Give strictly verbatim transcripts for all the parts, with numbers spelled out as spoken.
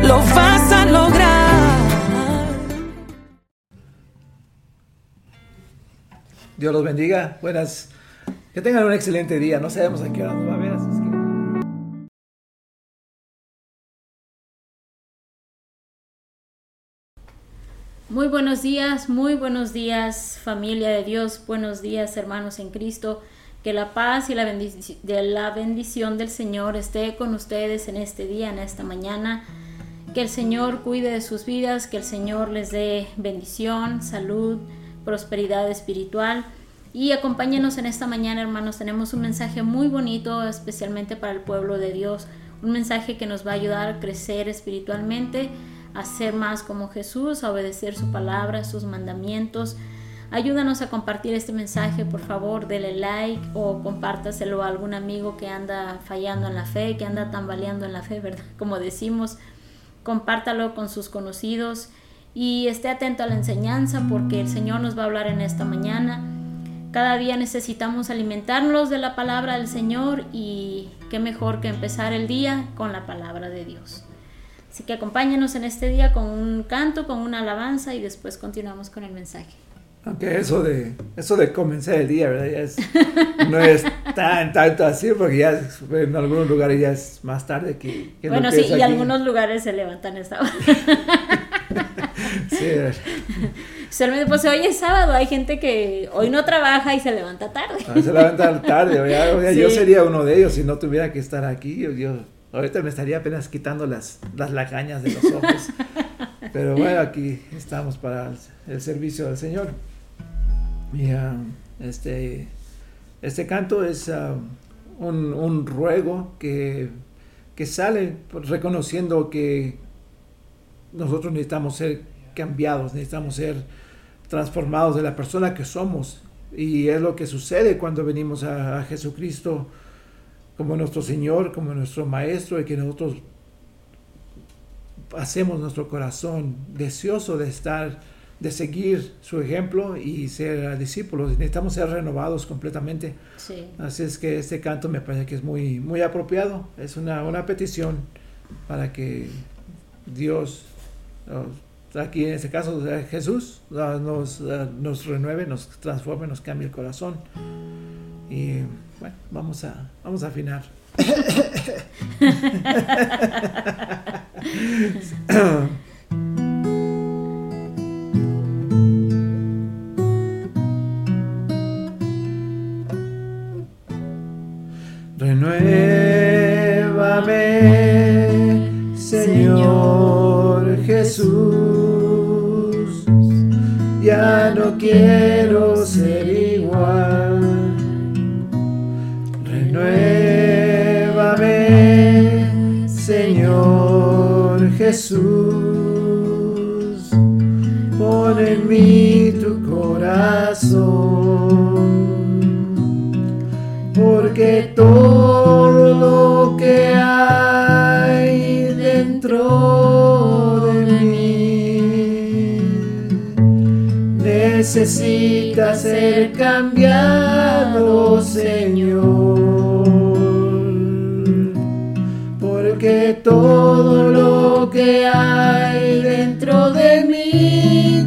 lo vas a lograr. Dios los bendiga. Buenas. Que tengan un excelente día. No sabemos a qué hora nos va a ver, así es que... Muy buenos días, muy buenos días, familia de Dios. Buenos días, hermanos en Cristo. Que la paz y la bendición, de la bendición del Señor esté con ustedes en este día, en esta mañana. Que el Señor cuide de sus vidas, que el Señor les dé bendición, salud, prosperidad espiritual. Y acompáñenos en esta mañana, hermanos. Tenemos un mensaje muy bonito, especialmente para el pueblo de Dios. Un mensaje que nos va a ayudar a crecer espiritualmente, a ser más como Jesús, a obedecer su palabra, sus mandamientos. Ayúdanos a compartir este mensaje, por favor, dele like o compártaselo a algún amigo que anda fallando en la fe, que anda tambaleando en la fe, ¿verdad? Como decimos, compártalo con sus conocidos y esté atento a la enseñanza, porque el Señor nos va a hablar en esta mañana. Cada día necesitamos alimentarnos de la palabra del Señor, y qué mejor que empezar el día con la palabra de Dios. Así que acompáñanos en este día con un canto, con una alabanza, y después continuamos con el mensaje. Aunque eso de eso de comenzar el día, ¿verdad? Ya es, no es tan tanto así, porque ya en algunos lugares ya es más tarde que, que bueno, lo que sí, es y aquí. algunos lugares se levantan a esta hora. Sí, Solamente pues hoy es sábado, hay gente que hoy no trabaja y se levanta tarde. no, se levanta tarde, ¿verdad? O sea, Sí. Yo sería uno de ellos si no tuviera que estar aquí. Yo, yo ahorita me estaría apenas quitando las, las lagañas de los ojos. Pero bueno, aquí estamos para el, el servicio del Señor. Y um, este, este canto es um, un, un ruego que, que sale reconociendo que nosotros necesitamos ser cambiados, necesitamos ser transformados de la persona que somos, y es lo que sucede cuando venimos a, a Jesucristo como nuestro Señor, como nuestro Maestro, y que nosotros hacemos nuestro corazón deseoso de estar, de seguir su ejemplo y ser discípulos. Necesitamos ser renovados completamente. Sí. Así es que este canto me parece que es muy, muy apropiado. Es una, una petición para que Dios, aquí en este caso Jesús, nos, nos renueve, nos transforme, nos cambie el corazón. Y bueno, vamos a, vamos a afinar. Renuévame, Señor Jesús, ya no quiero ser igual. Renuévame, Señor Jesús, pon en mí tu corazón, porque todo lo que hay dentro de mí necesita ser cambiado, Señor, porque todo lo que hay dentro de mi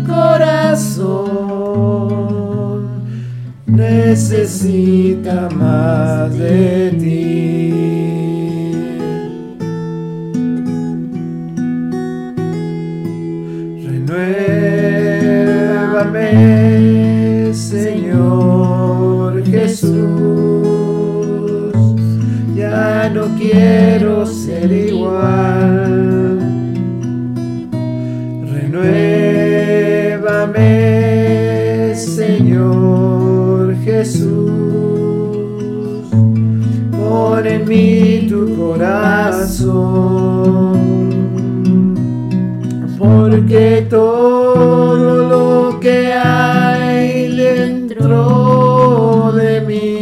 corazón necesita más de ti. Renuévame, Señor Jesús, ya no quiero ser igual. Renuévame, Señor Jesús, pon en mí tu corazón, porque todo lo que hay dentro de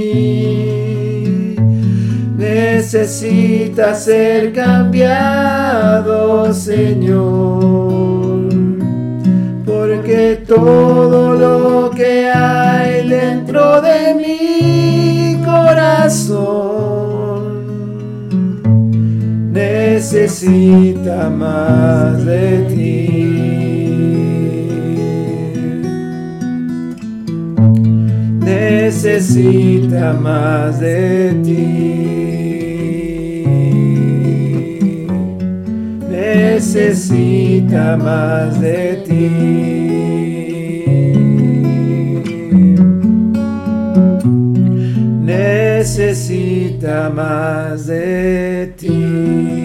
mí necesita ser cambiado, Señor, porque todo lo que hay dentro de mi corazón necesita necesita más de ti. Necesita más de ti. Necesita más de ti. Necesita más de ti.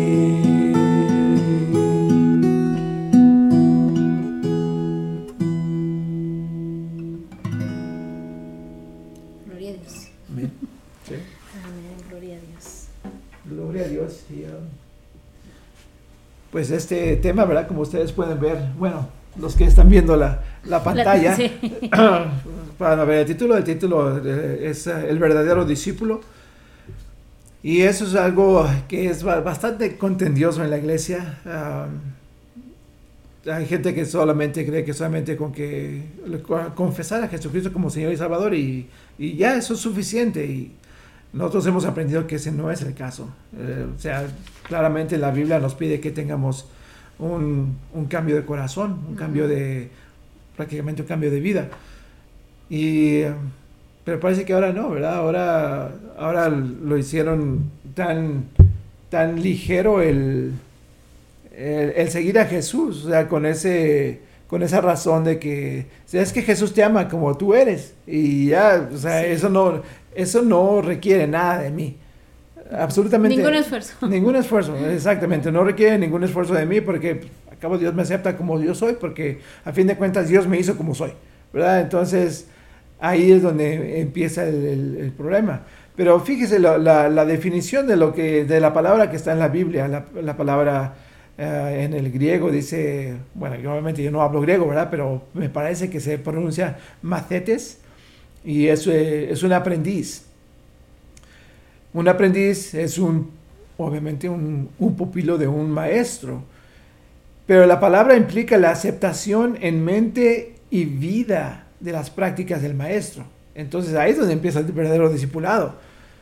Gloria a Dios. Amén. Sí. Amén, gloria a Dios. Gloria a Dios. Y, um, pues este tema, ¿verdad? Como ustedes pueden ver, bueno, los que están viendo la, la pantalla, La- sí. para ver el título, el título eh, es uh, El verdadero discípulo. Y eso es algo que es ba- bastante contendioso en la iglesia. Um, hay gente que solamente cree que solamente con que con confesar a Jesucristo como Señor y Salvador y, y ya eso es suficiente. Y nosotros hemos aprendido que ese no es el caso. Eh, o sea, claramente la Biblia nos pide que tengamos un, un cambio de corazón, un cambio de, prácticamente un cambio de vida. Y, eh, pero parece que ahora no, ¿verdad? Ahora, ahora lo hicieron tan, tan ligero el, el, el seguir a Jesús, o sea, con ese, con esa razón de que, o sea, es que Jesús te ama como tú eres y ya, o sea, Sí. eso no, eso no requiere nada de mí. Absolutamente. Ningún esfuerzo. Ningún esfuerzo, exactamente. No requiere ningún esfuerzo de mí porque al cabo Dios me acepta como yo soy porque a fin de cuentas Dios me hizo como soy, ¿verdad? Entonces ahí es donde empieza el, el, el problema. Pero fíjese la, la, la definición de lo que de la palabra que está en la Biblia, la, la palabra uh, en el griego dice, bueno, yo obviamente yo no hablo griego, ¿verdad? Pero me parece que se pronuncia macetes y es, eh, es un aprendiz. Un aprendiz es un, obviamente, un, un pupilo de un maestro. Pero la palabra implica la aceptación en mente y vida de las prácticas del maestro. Entonces ahí es donde empieza el verdadero discipulado.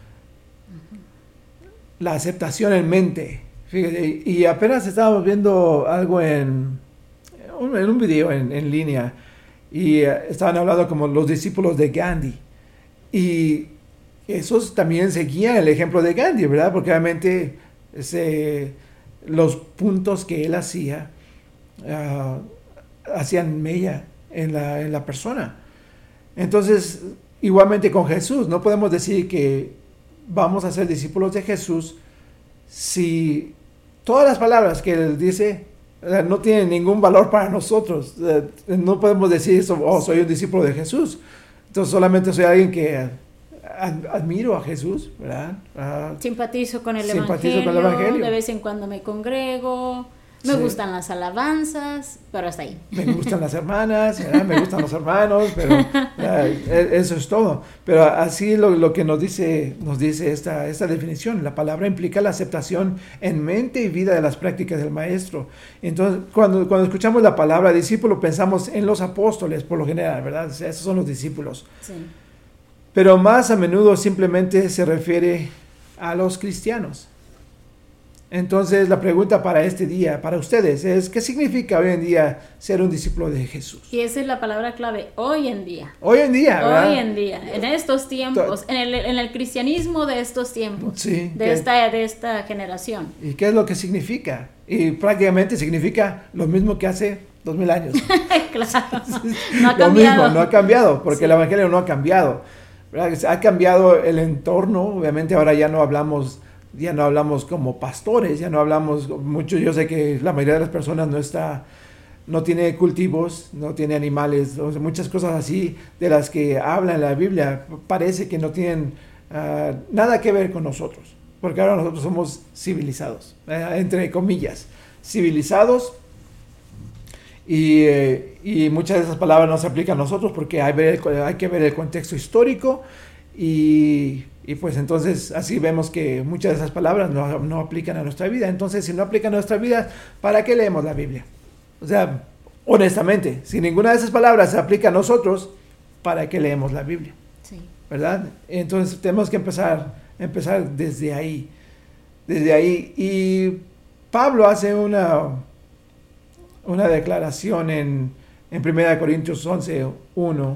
La aceptación en mente. Fíjate, y apenas estábamos viendo algo en, en un video en, en línea y uh, estaban hablando como los discípulos de Gandhi. Y esos también seguían el ejemplo de Gandhi, ¿verdad? Porque obviamente ese, los puntos que él hacía uh, hacían mella en la, en la persona. Entonces, igualmente con Jesús, no podemos decir que vamos a ser discípulos de Jesús si todas las palabras que él dice uh, no tienen ningún valor para nosotros. Uh, no podemos decir eso, oh, soy un discípulo de Jesús. Entonces solamente soy alguien que admiro a Jesús, ¿verdad? Uh, Simpatizo con el simpatizo evangelio, con el evangelio. De vez en cuando me congrego, me Sí. gustan las alabanzas, pero hasta ahí. Me gustan las hermanas, ¿verdad? Me gustan los hermanos, pero uh, eso es todo. Pero así lo, lo que nos dice, nos dice esta, esta definición, la palabra implica la aceptación en mente y vida de las prácticas del maestro. Entonces, cuando, cuando escuchamos la palabra discípulo, pensamos en los apóstoles, por lo general, ¿verdad? O sea, esos son los discípulos. Sí. Pero más a menudo simplemente se refiere a los cristianos. Entonces la pregunta para este día, para ustedes, es ¿qué significa hoy en día ser un discípulo de Jesús? Y esa es la palabra clave, hoy en día. Hoy en día, ¿verdad? Hoy en día, en estos tiempos, en el, en el cristianismo de estos tiempos, Sí, de, que- esta, de esta generación. ¿Y qué es lo que significa? Y prácticamente significa lo mismo que hace dos mil años. Claro, no ha Lo cambiado. mismo, no ha cambiado, porque Sí. el evangelio no ha cambiado, ¿verdad? Ha cambiado el entorno, obviamente ahora ya no hablamos, ya no hablamos como pastores, ya no hablamos mucho. Yo sé que la mayoría de las personas no está, no tiene cultivos, no tiene animales, o sea, muchas cosas así de las que habla en la Biblia parece que no tienen uh, nada que ver con nosotros, porque ahora nosotros somos civilizados, eh, entre comillas, civilizados. Y, eh, y muchas de esas palabras no se aplican a nosotros porque hay, ver el- hay que ver el contexto histórico y, y pues entonces así vemos que muchas de esas palabras no, no aplican a nuestra vida. Entonces, si no aplican a nuestra vida, ¿para qué leemos la Biblia? O sea, honestamente, si ninguna de esas palabras se aplica a nosotros, ¿para qué leemos la Biblia? Sí. ¿Verdad? Entonces tenemos que empezar, empezar desde ahí. desde ahí. Y Pablo hace una, una declaración en, en primera Corintios once, uno,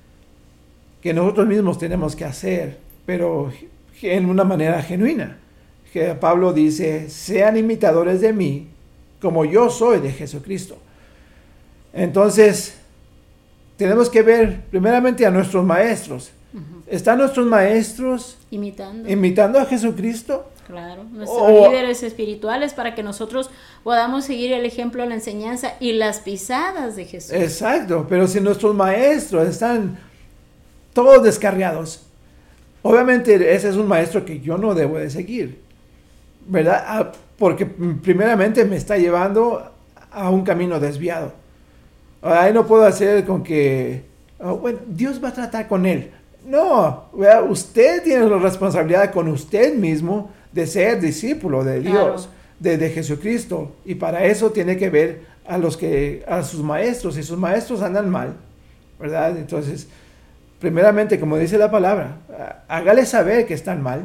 que nosotros mismos tenemos que hacer, pero en una manera genuina. Que Pablo dice, sean imitadores de mí, como yo soy de Jesucristo. Entonces, tenemos que ver primeramente a nuestros maestros. Uh-huh. ¿Están nuestros maestros imitando, imitando a Jesucristo? Claro, nuestros o, líderes espirituales, para que nosotros podamos seguir el ejemplo, la enseñanza y las pisadas de Jesús. Exacto, pero si nuestros maestros están todos descarriados, obviamente ese es un maestro que yo no debo de seguir, ¿verdad? Porque primeramente me está llevando a un camino desviado. Ahí no puedo hacer con que, oh, bueno, Dios va a tratar con él. No, ¿verdad? Usted tiene la responsabilidad con usted mismo de ser discípulo de Dios, claro, de, de Jesucristo. Y para eso tiene que ver a los que, a sus maestros. Si sus maestros andan mal, ¿verdad? Entonces, primeramente, como dice la palabra, hágale saber que están mal.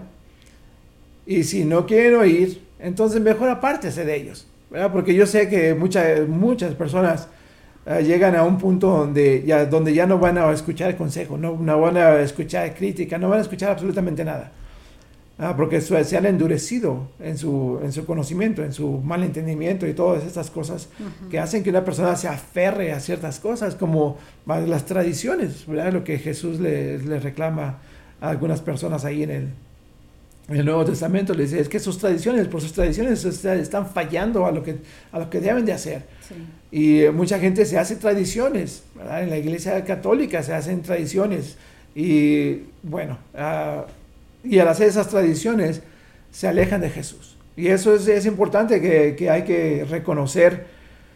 Y si no quieren oír, entonces mejor apártese de ellos, ¿verdad? Porque yo sé que muchas, muchas personas uh, llegan a un punto donde ya, donde ya no van a escuchar consejo, no, no van a escuchar crítica, no van a escuchar absolutamente nada. Uh, porque se han endurecido en su, en su conocimiento, en su mal entendimiento y todas estas cosas uh-huh. que hacen que una persona se aferre a ciertas cosas, como las tradiciones, ¿verdad? Lo que Jesús le, le reclama a algunas personas ahí en el En el Nuevo Testamento. Le dice, es que sus tradiciones, por sus tradiciones están fallando a lo que, a lo que deben de hacer. Sí. Y mucha gente se hace tradiciones, ¿verdad? En la iglesia católica se hacen tradiciones. Y bueno, uh, y al hacer esas tradiciones se alejan de Jesús. Y eso es, es importante que, que hay que reconocer,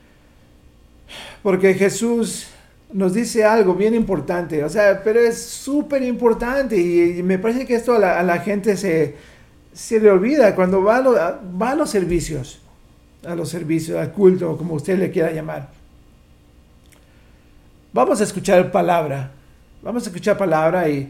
porque Jesús nos dice algo bien importante, o sea, pero es súper importante, y, y me parece que esto a la, a la gente se, se le olvida cuando va a, lo, a, va a los servicios, a los servicios, al culto, como usted le quiera llamar. Vamos a escuchar palabra, vamos a escuchar palabra y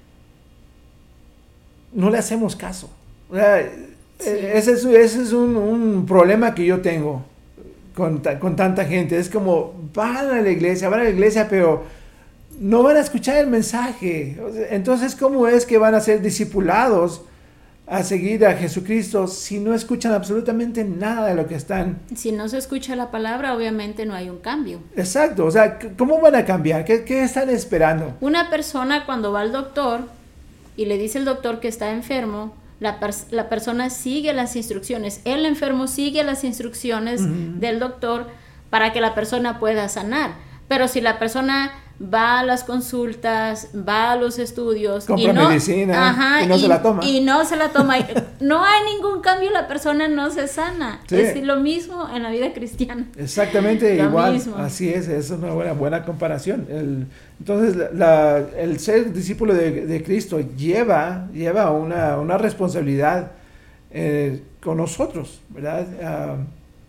no le hacemos caso. O sea, sí. Ese es, ese es un, un problema que yo tengo Con, con tanta gente. Es como, van a la iglesia, van a la iglesia, pero no van a escuchar el mensaje. Entonces, ¿cómo es que van a ser discipulados a seguir a Jesucristo si no escuchan absolutamente nada de lo que están? Si no se escucha la palabra, obviamente no hay un cambio. Exacto, o sea, ¿cómo van a cambiar? ¿Qué, qué están esperando? Una persona cuando va al doctor y le dice al doctor que está enfermo, La, pers- la persona sigue las instrucciones, el enfermo sigue las instrucciones uh-huh. del doctor para que la persona pueda sanar. Pero si la persona va a las consultas, va a los estudios, compra y no, medicina ajá, y no y, se la toma, y no se la toma, no hay ningún cambio, la persona no se sana. Sí. Es lo mismo en la vida cristiana. Exactamente, lo igual, mismo. Así es, es una buena, buena comparación. El, entonces, la, el ser discípulo de, de Cristo lleva, lleva una, una responsabilidad eh, con nosotros, ¿verdad? Uh,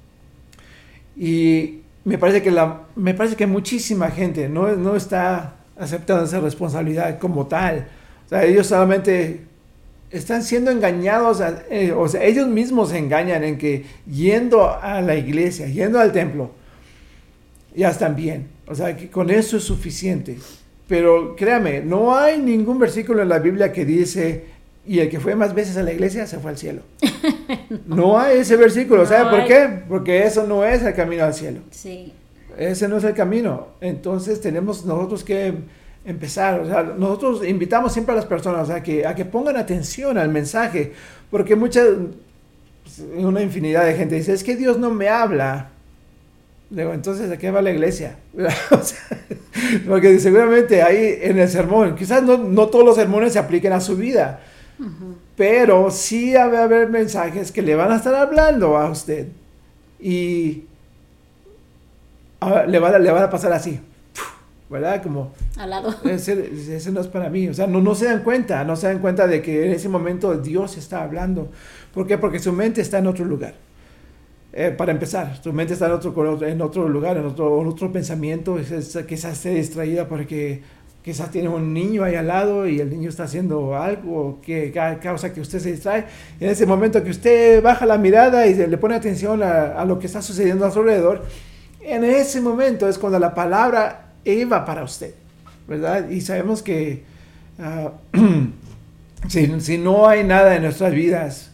y me parece que la, me parece que muchísima gente no, no está aceptando esa responsabilidad como tal. O sea, ellos solamente están siendo engañados, a, eh, o sea, ellos mismos se engañan en que yendo a la iglesia, yendo al templo, ya están bien. O sea, que con eso es suficiente. Pero créame, no hay ningún versículo en la Biblia que dice, y el que fue más veces a la iglesia se fue al cielo. no. no hay ese versículo. No ¿Sabe por hay... qué? Porque eso no es el camino al cielo. Sí. Ese no es el camino. Entonces tenemos nosotros que empezar. O sea, nosotros invitamos siempre a las personas a que, a que pongan atención al mensaje, porque mucha, una infinidad de gente dice, es que Dios no me habla. Digo, entonces, ¿a qué va la iglesia? O sea, porque seguramente ahí en el sermón, quizás no, no todos los sermones se apliquen a su vida, uh-huh. pero sí va a haber mensajes que le van a estar hablando a usted y a, le, va, le van a pasar así, ¿verdad? Como, al lado. Ese, ese no es para mí. O sea, no, no se dan cuenta, no se dan cuenta de que en ese momento Dios está hablando. ¿Por qué? Porque su mente está en otro lugar. Eh, para empezar, tu mente está en otro, en otro lugar, en otro, en otro pensamiento, quizás esté distraída porque quizás tiene un niño ahí al lado y el niño está haciendo algo que causa que usted se distrae. En ese momento que usted baja la mirada y le pone atención a, a lo que está sucediendo a su alrededor, en ese momento es cuando la palabra iba para usted, ¿verdad? Y sabemos que uh, si, si no hay nada en nuestras vidas,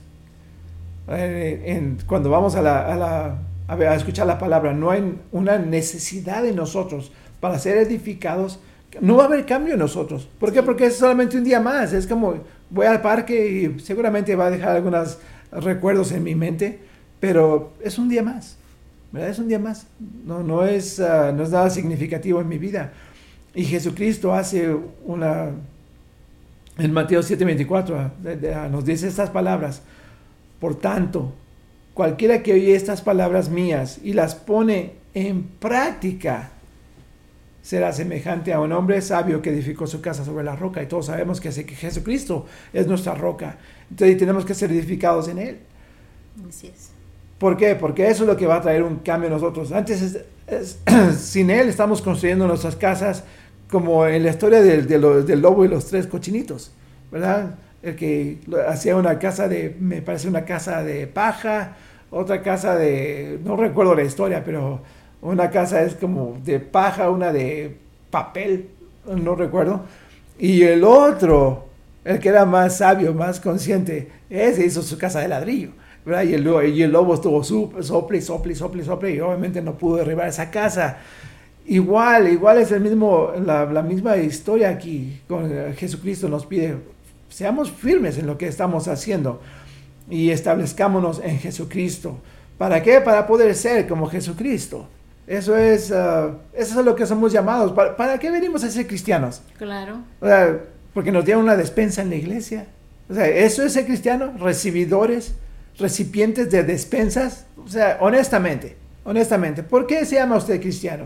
eh, en, cuando vamos a, la, a, la, a, ver, a escuchar la palabra, no hay una necesidad en nosotros para ser edificados, no va a haber cambio en nosotros. ¿Por qué? Porque es solamente un día más. Es como voy al parque y seguramente va a dejar algunos recuerdos en mi mente, pero es un día más, ¿verdad? Es un día más. No, no, es, uh, no es nada significativo en mi vida. Y Jesucristo hace una... En Mateo siete veinticuatro nos dice estas palabras: por tanto, cualquiera que oye estas palabras mías y las pone en práctica será semejante a un hombre sabio que edificó su casa sobre la roca. Y todos sabemos que Jesucristo es nuestra roca. Entonces tenemos que ser edificados en Él. Así es. ¿Por qué? Porque eso es lo que va a traer un cambio en nosotros. Antes, es, es, sin Él estamos construyendo nuestras casas como en la historia del, del, del lobo y los tres cochinitos, ¿verdad? El que hacía una casa de, me parece una casa de paja, otra casa de, no recuerdo la historia, pero una casa es como de paja, una de papel, no recuerdo. Y el otro, el que era más sabio, más consciente, ese hizo su casa de ladrillo, ¿verdad? Y el, y el lobo estuvo sople, sople, sople, sople, y obviamente no pudo derribar esa casa. Igual, igual es el mismo, la, la misma historia aquí. Con Jesucristo nos pide, seamos firmes en lo que estamos haciendo y establezcámonos en Jesucristo. ¿Para qué? Para poder ser como Jesucristo. Eso es, uh, eso es lo que somos llamados. ¿Para, ¿Para qué venimos a ser cristianos? Claro. O sea, porque nos dieron una despensa en la iglesia. O sea, ¿eso es ser cristiano? Recibidores, recipientes de despensas. O sea, honestamente, honestamente, ¿por qué se llama usted cristiano?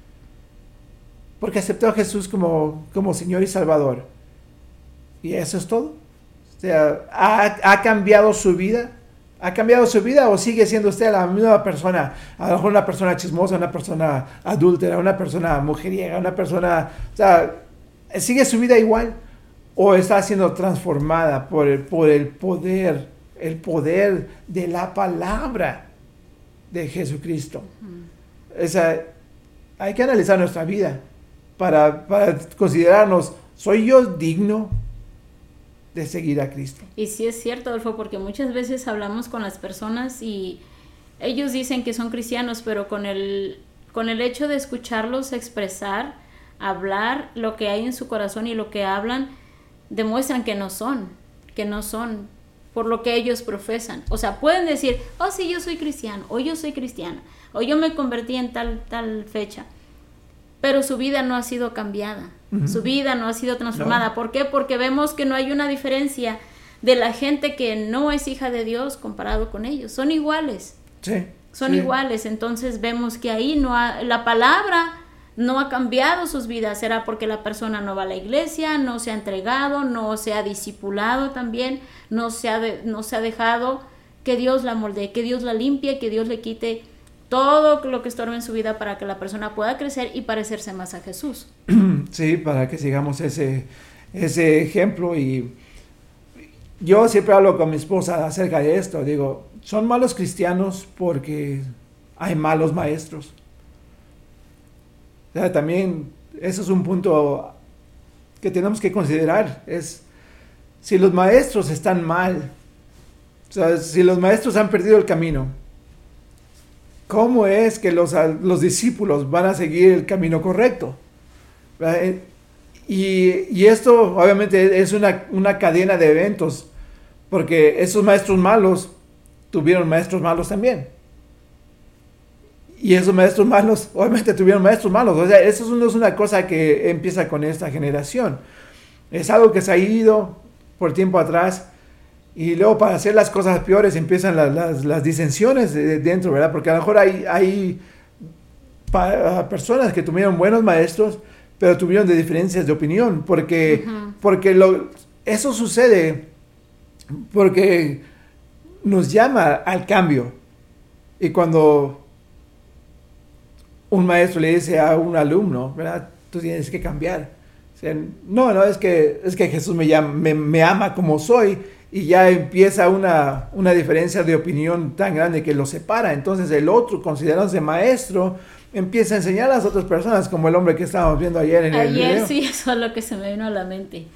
Porque aceptó a Jesús como, como Señor y Salvador. ¿Y eso es todo? O sea, ¿ha, ha cambiado su vida? ¿Ha cambiado su vida o sigue siendo usted la misma persona? A lo mejor una persona chismosa, una persona adúltera, una persona mujeriega, una persona... O sea, ¿sigue su vida igual? ¿O está siendo transformada por el, por el poder, el poder de la palabra de Jesucristo? Uh-huh. O sea, hay que analizar nuestra vida para, para considerarnos, ¿soy yo digno de seguir a Cristo? Y sí es cierto, Adolfo, porque muchas veces hablamos con las personas y ellos dicen que son cristianos, pero con el, con el hecho de escucharlos expresar, hablar lo que hay en su corazón y lo que hablan, demuestran que no son, que no son por lo que ellos profesan. O sea, pueden decir, oh sí, yo soy cristiano, o yo soy cristiana, o yo me convertí en tal, tal fecha, pero su vida no ha sido cambiada. Uh-huh. Su vida no ha sido transformada. No. ¿Por qué? Porque vemos que no hay una diferencia de la gente que no es hija de Dios comparado con ellos. Son iguales. Sí. Son sí. iguales. Entonces vemos que ahí no ha, la palabra no ha cambiado sus vidas. Será porque la persona no va a la iglesia, no se ha entregado, no se ha discipulado también, no se ha, de, no se ha dejado que Dios la moldee, que Dios la limpie, que Dios le quite todo lo que estorba en su vida para que la persona pueda crecer y parecerse más a Jesús. Sí, para que sigamos ese, ese ejemplo. Y yo siempre hablo con mi esposa acerca de esto. Digo, son malos cristianos porque hay malos maestros. O sea, también eso es un punto que tenemos que considerar. Es si los maestros están mal, o sea, si los maestros han perdido el camino, ¿cómo es que los, los discípulos van a seguir el camino correcto? Y, y esto obviamente es una, una cadena de eventos, porque esos maestros malos tuvieron maestros malos también. Y esos maestros malos obviamente tuvieron maestros malos. O sea, eso no es una cosa que empieza con esta generación. Es algo que se ha ido por tiempo atrás. Y luego para hacer las cosas peores empiezan las, las, las disensiones de dentro, ¿verdad? Porque a lo mejor hay, hay pa, personas que tuvieron buenos maestros, pero tuvieron de diferencias de opinión. Porque, uh-huh. porque lo, eso sucede porque nos llama al cambio. Y cuando un maestro le dice a un alumno, ¿verdad? Tú tienes que cambiar. O sea, no, no, es que, es que Jesús me, llama, me, me ama como soy, y ya empieza una, una diferencia de opinión tan grande que lo separa. Entonces el otro, considerándose maestro, empieza a enseñar a las otras personas, como el hombre que estábamos viendo ayer en ayer, el video. Ayer sí, eso es lo que se me vino a la mente.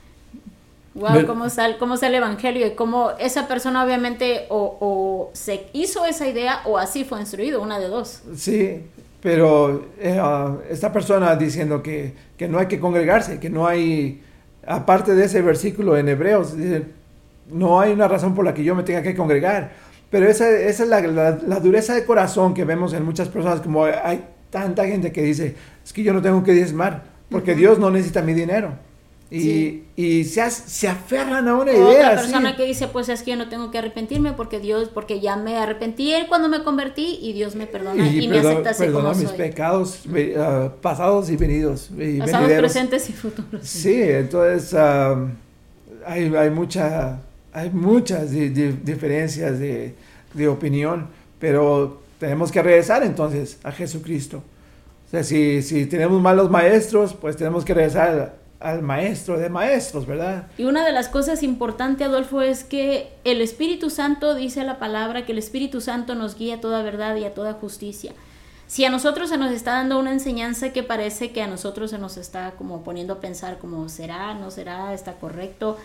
Wow, cómo sale, cómo sale el evangelio y cómo esa persona obviamente o, o se hizo esa idea o así fue instruido, una de dos. Sí, pero eh, uh, esta persona diciendo que, que no hay que congregarse, que no hay, aparte de ese versículo en Hebreos, dice, no hay una razón por la que yo me tenga que congregar. Pero esa, esa es la, la, la dureza de corazón que vemos en muchas personas, como hay tanta gente que dice, es que yo no tengo que diezmar, porque uh-huh. Dios no necesita mi dinero. Y, sí. y se, se aferran a una o idea. Otra persona ¿sí? que dice, pues es que yo no tengo que arrepentirme porque Dios, porque ya me arrepentí él cuando me convertí y Dios me perdona y, y perdón, me acepta así perdona como mis soy. pecados uh, pasados y venidos. Y pasados, venideros. presentes y futuros. Sí, entonces uh, hay, hay, mucha, hay muchas di, di, diferencias de, de opinión, pero tenemos que regresar entonces a Jesucristo. O sea, si, si tenemos malos maestros, pues tenemos que regresar al maestro de maestros, ¿verdad? Y una de las cosas importantes, Adolfo, es que el Espíritu Santo, dice la palabra, que el Espíritu Santo nos guía a toda verdad y a toda justicia. Si a nosotros se nos está dando una enseñanza que parece que a nosotros se nos está como poniendo a pensar como será, no será, está correcto,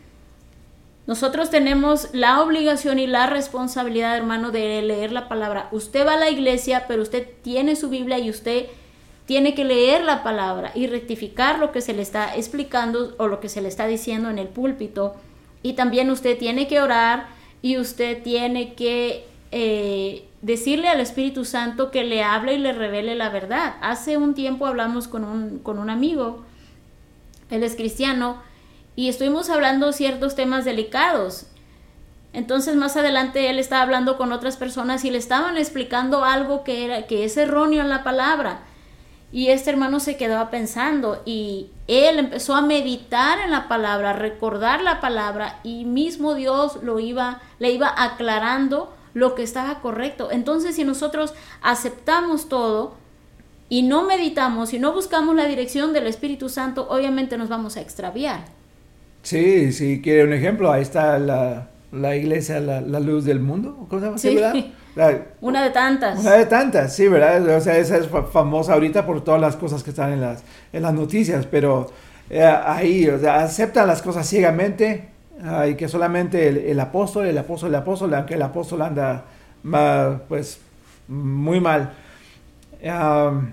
nosotros tenemos la obligación y la responsabilidad, hermano, de leer la palabra. Usted va a la iglesia, pero usted tiene su Biblia y usted tiene que leer la palabra y rectificar lo que se le está explicando o lo que se le está diciendo en el púlpito. Y también usted tiene que orar y usted tiene que eh, decirle al Espíritu Santo que le hable y le revele la verdad. Hace un tiempo hablamos con un, con un amigo, él es cristiano, y estuvimos hablando ciertos temas delicados. Entonces más adelante él estaba hablando con otras personas y le estaban explicando algo que, era, que es erróneo en la palabra. Y este hermano se quedaba pensando y él empezó a meditar en la palabra, a recordar la palabra y mismo Dios lo iba, le iba aclarando lo que estaba correcto. Entonces si nosotros aceptamos todo y no meditamos y no buscamos la dirección del Espíritu Santo, obviamente nos vamos a extraviar. Sí, si quiere un ejemplo, ahí está la, la iglesia, la, la luz del mundo, ¿cómo se llama? Sí. ¿Verdad? La, una de tantas. Una de tantas, sí, ¿verdad? O sea, esa es famosa ahorita por todas las cosas que están en las, en las noticias, pero eh, ahí, o sea, aceptan las cosas ciegamente uh, y que solamente el, el apóstol, el apóstol, el apóstol, aunque el apóstol anda, uh, pues, muy mal. Um,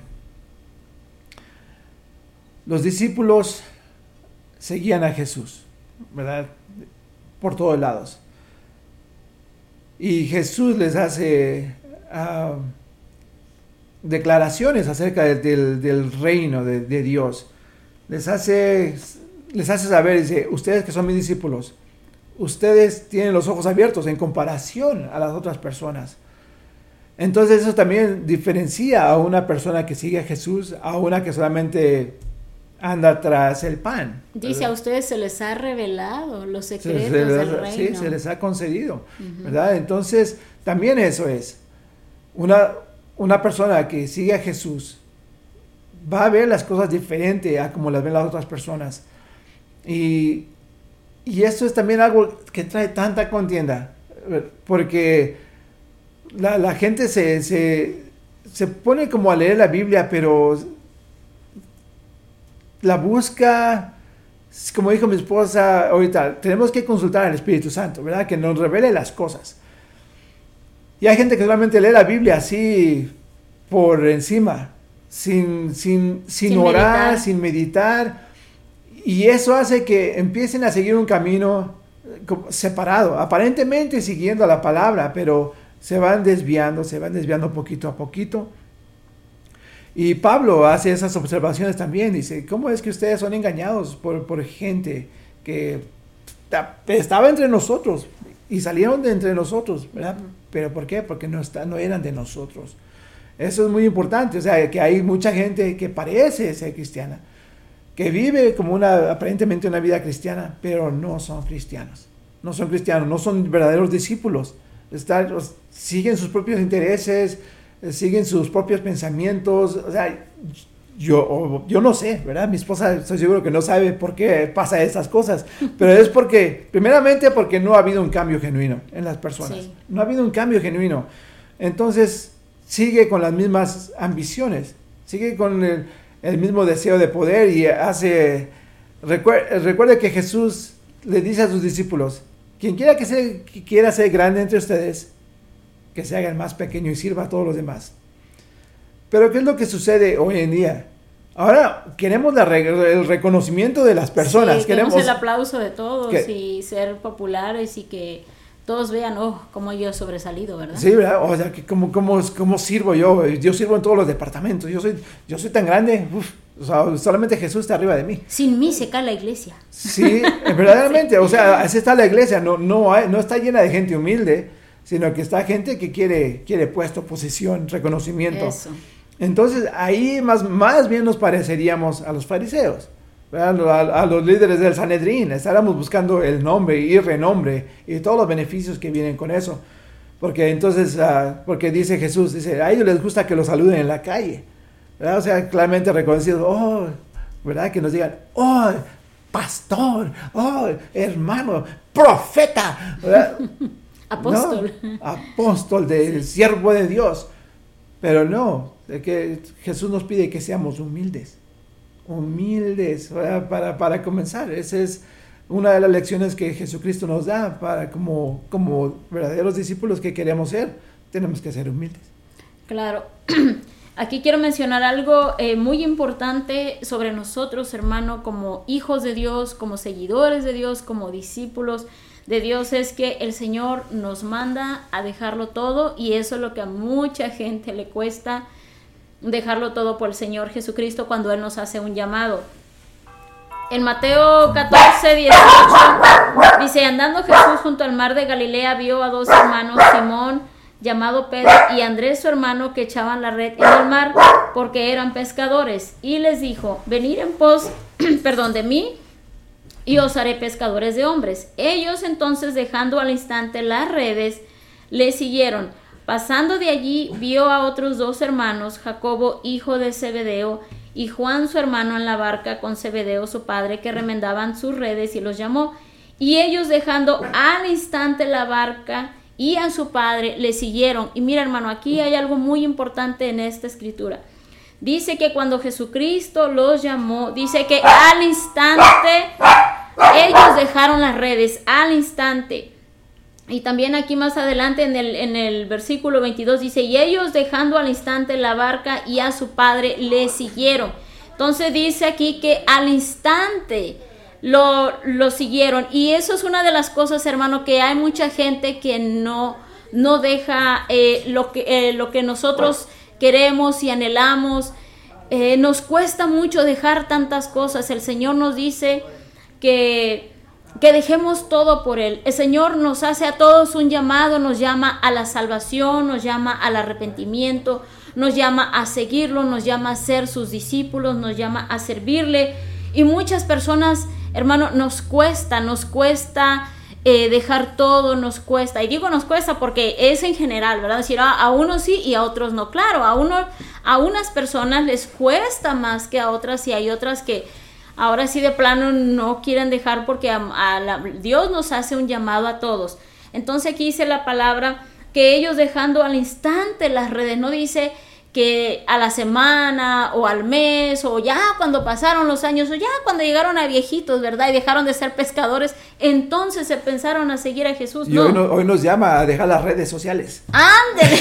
los discípulos seguían a Jesús, ¿verdad? Por todos lados. Y Jesús les hace uh, declaraciones acerca de, del, del reino de, de Dios. Les hace, les hace saber, dice, ustedes que son mis discípulos, ustedes tienen los ojos abiertos en comparación a las otras personas. Entonces eso también diferencia a una persona que sigue a Jesús a una que solamente anda tras el pan. Dice, ¿verdad? A ustedes se les ha revelado los secretos se, se les, del reino. Sí, se les ha concedido, uh-huh. ¿verdad? Entonces, también eso es. Una, una persona que sigue a Jesús va a ver las cosas diferente a como las ven las otras personas. Y, y eso es también algo que trae tanta contienda, porque la, la gente se, se, se pone como a leer la Biblia, pero la busca, como dijo mi esposa ahorita, tenemos que consultar al Espíritu Santo, ¿verdad? Que nos revele las cosas. Y hay gente que solamente lee la Biblia así por encima, sin, sin, sin, sin orar, meditar. sin meditar. Y eso hace que empiecen a seguir un camino separado, aparentemente siguiendo la palabra, pero se van desviando, se van desviando poquito a poquito. Y Pablo hace esas observaciones también, dice, ¿cómo es que ustedes son engañados por, por gente que estaba entre nosotros y salieron de entre nosotros, ¿verdad? ¿Pero por qué? Porque no, está, no eran de nosotros. Eso es muy importante, o sea, que hay mucha gente que parece ser cristiana, que vive como una, aparentemente una vida cristiana, pero no son cristianos, no son cristianos, no son verdaderos discípulos, están, siguen sus propios intereses, siguen sus propios pensamientos. O sea, yo, yo no sé, ¿verdad? Mi esposa estoy seguro que no sabe por qué pasa esas cosas, pero es porque, primeramente porque no ha habido un cambio genuino en las personas, sí. No ha habido un cambio genuino, entonces sigue con las mismas ambiciones, sigue con el, el mismo deseo de poder y hace, recuerde, recuerde que Jesús le dice a sus discípulos, quien quiera que, se, que quiera ser grande entre ustedes, que se haga el más pequeño y sirva a todos los demás. Pero ¿qué es lo que sucede hoy en día? Ahora queremos la, el reconocimiento de las personas. Sí, queremos, queremos el aplauso de todos que, y ser populares y que todos vean, oh, cómo yo he sobresalido, ¿verdad? Sí, ¿verdad? O sea, que cómo, cómo, cómo sirvo yo. Yo sirvo en todos los departamentos. Yo soy, yo soy tan grande. Uf, o sea, solamente Jesús está arriba de mí. Sin mí se cae la iglesia. Sí, verdaderamente. Sí. O sea, así está la iglesia. No, no, hay, no está llena de gente humilde, sino que está gente que quiere, quiere puesto, posición, reconocimiento. Eso. Entonces ahí más, más bien nos pareceríamos a los fariseos, a, a, a los líderes del Sanedrín. Estábamos buscando el nombre y renombre y todos los beneficios que vienen con eso. Porque entonces, uh, porque dice Jesús, dice, a ellos les gusta que los saluden en la calle, ¿verdad? O sea, claramente reconocidos, oh, ¿verdad? Que nos digan, oh, pastor, oh, hermano, profeta, ¿verdad? Apóstol. No, apóstol del siervo de Dios. Pero no, que Jesús nos pide que seamos humildes, humildes para, para comenzar. Esa es una de las lecciones que Jesucristo nos da para como, como verdaderos discípulos que queremos ser. Tenemos que ser humildes. Claro. Aquí quiero mencionar algo eh, muy importante sobre nosotros, hermano, como hijos de Dios, como seguidores de Dios, como discípulos de Dios, es que el Señor nos manda a dejarlo todo, y eso es lo que a mucha gente le cuesta, dejarlo todo por el Señor Jesucristo cuando Él nos hace un llamado. En Mateo catorce, dieciocho dice, andando Jesús junto al mar de Galilea, vio a dos hermanos, Simón llamado Pedro y Andrés su hermano, que echaban la red en el mar porque eran pescadores, y les dijo, venid en pos perdón, de mí, y os haré pescadores de hombres. Ellos entonces, dejando al instante las redes, le siguieron. Pasando de allí, vio a otros dos hermanos, Jacobo, hijo de Zebedeo, y Juan su hermano, en la barca con Zebedeo su padre, que remendaban sus redes, y los llamó. Y ellos, dejando al instante la barca y a su padre, le siguieron. Y mira, hermano, aquí hay algo muy importante en esta escritura. Dice que cuando Jesucristo los llamó, dice que al instante ellos dejaron las redes, al instante. Y también aquí más adelante en el, en el versículo veintidós dice, y ellos, dejando al instante la barca y a su padre, le siguieron. Entonces dice aquí que al instante lo, lo siguieron. Y eso es una de las cosas, hermano, que hay mucha gente que no, no deja eh, lo, que, eh, lo que nosotros queremos y anhelamos. Eh, nos cuesta mucho dejar tantas cosas. El Señor nos dice que, que dejemos todo por Él. El Señor nos hace a todos un llamado, nos llama a la salvación, nos llama al arrepentimiento, nos llama a seguirlo, nos llama a ser sus discípulos, nos llama a servirle. Y muchas personas, hermano, nos cuesta, nos cuesta Eh, dejar todo, nos cuesta. Y digo nos cuesta porque es en general, ¿verdad? Es decir, a, a unos sí y a otros no. Claro, a, uno, a unas personas les cuesta más que a otras, y hay otras que ahora sí de plano no quieren dejar, porque a, a la, Dios nos hace un llamado a todos. Entonces aquí dice la palabra que ellos, dejando al instante las redes, no dice que a la semana o al mes o ya cuando pasaron los años o ya cuando llegaron a viejitos, ¿verdad? Y dejaron de ser pescadores, entonces se pensaron a seguir a Jesús. Y no. hoy, no, hoy nos llama a dejar las redes sociales. ¡Ándele!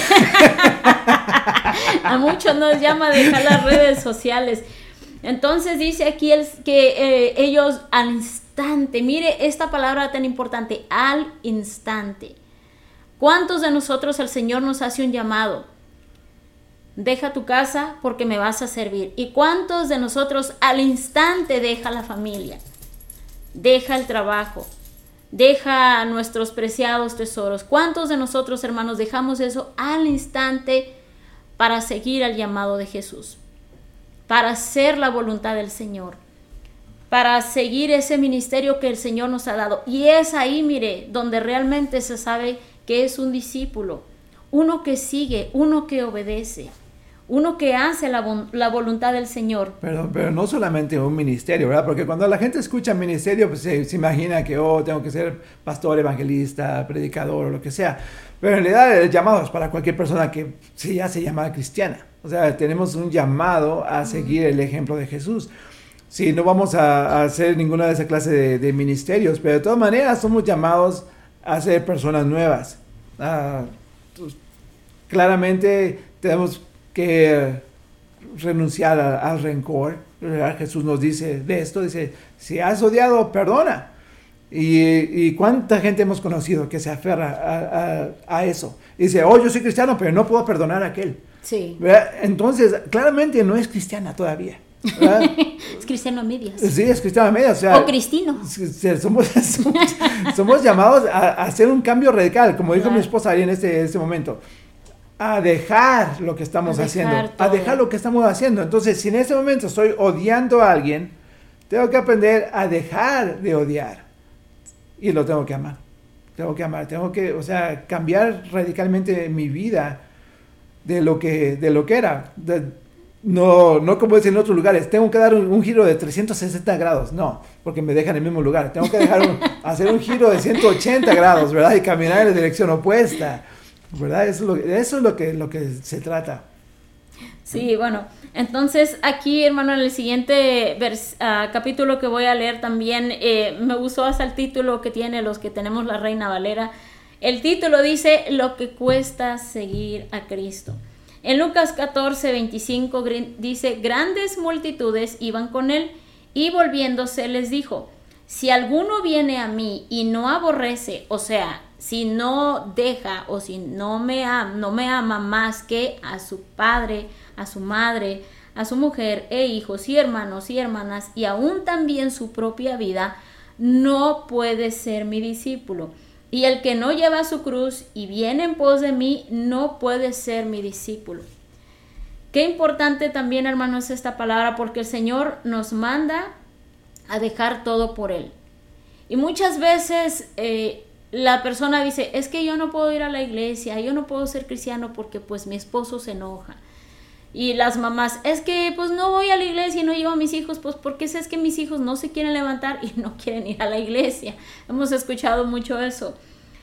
A muchos nos llama a dejar las redes sociales. Entonces dice aquí el, que eh, ellos al instante, mire esta palabra tan importante, al instante. ¿Cuántos de nosotros el Señor nos hace un llamado? Deja tu casa porque me vas a servir. ¿Y cuántos de nosotros al instante deja la familia? Deja el trabajo, deja nuestros preciados tesoros. ¿Cuántos de nosotros, hermanos, dejamos eso al instante para seguir al llamado de Jesús? Para hacer la voluntad del Señor, para seguir ese ministerio que el Señor nos ha dado. Y es ahí, mire, donde realmente se sabe que es un discípulo, uno que sigue, uno que obedece, uno que hace la, bon- la voluntad del Señor. Pero, pero no solamente un ministerio, ¿verdad? Porque cuando la gente escucha ministerio, pues se, se imagina que, oh, tengo que ser pastor, evangelista, predicador o lo que sea. Pero en realidad el llamado es para cualquier persona que se ya se llama cristiana. O sea, tenemos un llamado a seguir el ejemplo de Jesús. Sí, no vamos a, a hacer ninguna de esa clase de, de ministerios, pero de todas maneras somos llamados a ser personas nuevas. Uh, pues, claramente tenemos que renunciar a, al rencor. Jesús nos dice de esto, dice, si has odiado, perdona. Y, y cuánta gente hemos conocido que se aferra a, a, a eso. Dice, oh, yo soy cristiano, pero no puedo perdonar a aquel. Sí. ¿Verdad? Entonces, claramente no es cristiana todavía. Es cristiano a medias. Sí, es cristiano a medias. O, sea, o cristino. Somos, somos, somos llamados a, a hacer un cambio radical, como dijo claro. mi esposa ahí en este, este momento. A dejar lo que estamos a haciendo. Dejar a dejar lo que estamos haciendo. Entonces, si en este momento estoy odiando a alguien, tengo que aprender a dejar de odiar. Y lo tengo que amar. Tengo que amar. Tengo que, o sea, cambiar radicalmente mi vida de lo que, de lo que era. De, No, no como es en otros lugares, tengo que dar un, un giro de trescientos sesenta grados, no, porque me dejan en el mismo lugar, tengo que dejar un, hacer un giro de ciento ochenta grados, ¿verdad? Y caminar en la dirección opuesta, ¿verdad? Eso es lo, eso es lo, que, lo que se trata. Sí, bueno, entonces aquí, hermano, en el siguiente vers, uh, capítulo que voy a leer también, eh, me gustó hasta el título que tiene los que tenemos la Reina Valera. El título dice, lo que cuesta seguir a Cristo. En Lucas catorce, veinticinco dice, grandes multitudes iban con él y volviéndose les dijo, si alguno viene a mí y no aborrece, o sea, si no deja o si no me ama, no me ama más que a su padre, a su madre, a su mujer e hijos y hermanos y hermanas y aún también su propia vida, no puede ser mi discípulo. Y el que no lleva su cruz y viene en pos de mí, no puede ser mi discípulo. Qué importante también, hermanos, esta palabra, porque el Señor nos manda a dejar todo por Él. Y muchas veces eh, la persona dice, es que yo no puedo ir a la iglesia, yo no puedo ser cristiano porque pues mi esposo se enoja. Y las mamás, es que pues no voy a la iglesia y no llevo a mis hijos, pues porque es que mis hijos no se quieren levantar y no quieren ir a la iglesia. Hemos escuchado mucho eso.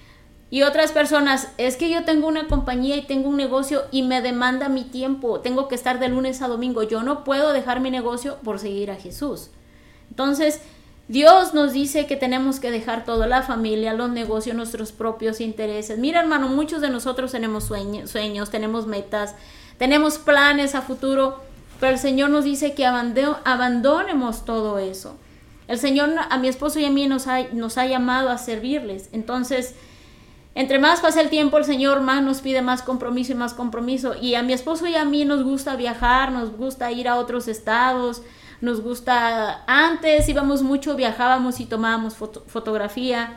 Y otras personas, es que yo tengo una compañía y tengo un negocio y me demanda mi tiempo, tengo que estar de lunes a domingo, yo no puedo dejar mi negocio por seguir a Jesús. Entonces, Dios nos dice que tenemos que dejar todo, la familia, los negocios, nuestros propios intereses. Mira, hermano, muchos de nosotros tenemos sueños, sueños tenemos metas, tenemos planes a futuro, pero el Señor nos dice que abandon, abandonemos todo eso. El Señor a mi esposo y a mí nos ha, nos ha llamado a servirles. Entonces, entre más pasa el tiempo, el Señor más nos pide más compromiso y más compromiso. Y a mi esposo y a mí nos gusta viajar, nos gusta ir a otros estados, nos gusta... Antes íbamos mucho, viajábamos y tomábamos foto, fotografía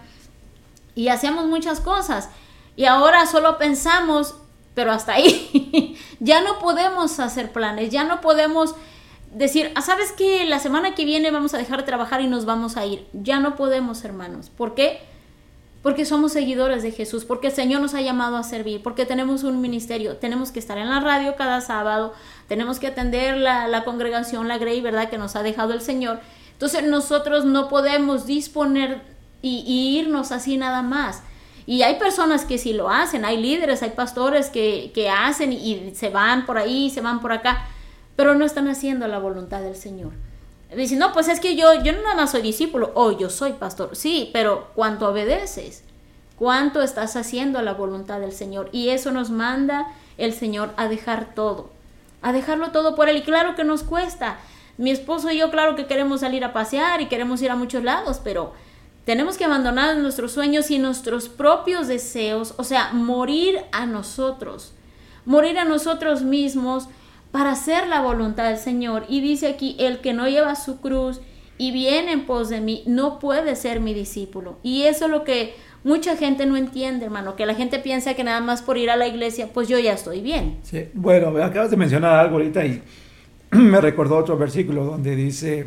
y hacíamos muchas cosas. Y ahora solo pensamos... Pero hasta ahí, ya no podemos hacer planes, ya no podemos decir, ah, ¿sabes qué? La semana que viene vamos a dejar de trabajar y nos vamos a ir. Ya no podemos, hermanos. ¿Por qué? Porque somos seguidores de Jesús, porque el Señor nos ha llamado a servir, porque tenemos un ministerio, tenemos que estar en la radio cada sábado, tenemos que atender la, la congregación, la Grey, ¿verdad? Que nos ha dejado el Señor. Entonces nosotros no podemos disponer y, y irnos así nada más. Y hay personas que sí lo hacen, hay líderes, hay pastores que, que hacen y se van por ahí, se van por acá, pero no están haciendo la voluntad del Señor. Dicen, no, pues es que yo, yo no nada más soy discípulo, o oh, yo soy pastor. Sí, pero ¿cuánto obedeces? ¿Cuánto estás haciendo la voluntad del Señor? Y eso nos manda el Señor a dejar todo, a dejarlo todo por Él. Y claro que nos cuesta. Mi esposo y yo, claro que queremos salir a pasear y queremos ir a muchos lados, pero... tenemos que abandonar nuestros sueños y nuestros propios deseos, o sea, morir a nosotros, morir a nosotros mismos para hacer la voluntad del Señor. Y dice aquí, el que no lleva su cruz y viene en pos de mí, no puede ser mi discípulo. Y eso es lo que mucha gente no entiende, hermano, que la gente piensa que nada más por ir a la iglesia, pues yo ya estoy bien. Sí, bueno, acabas de mencionar algo ahorita y me recordó otro versículo donde dice...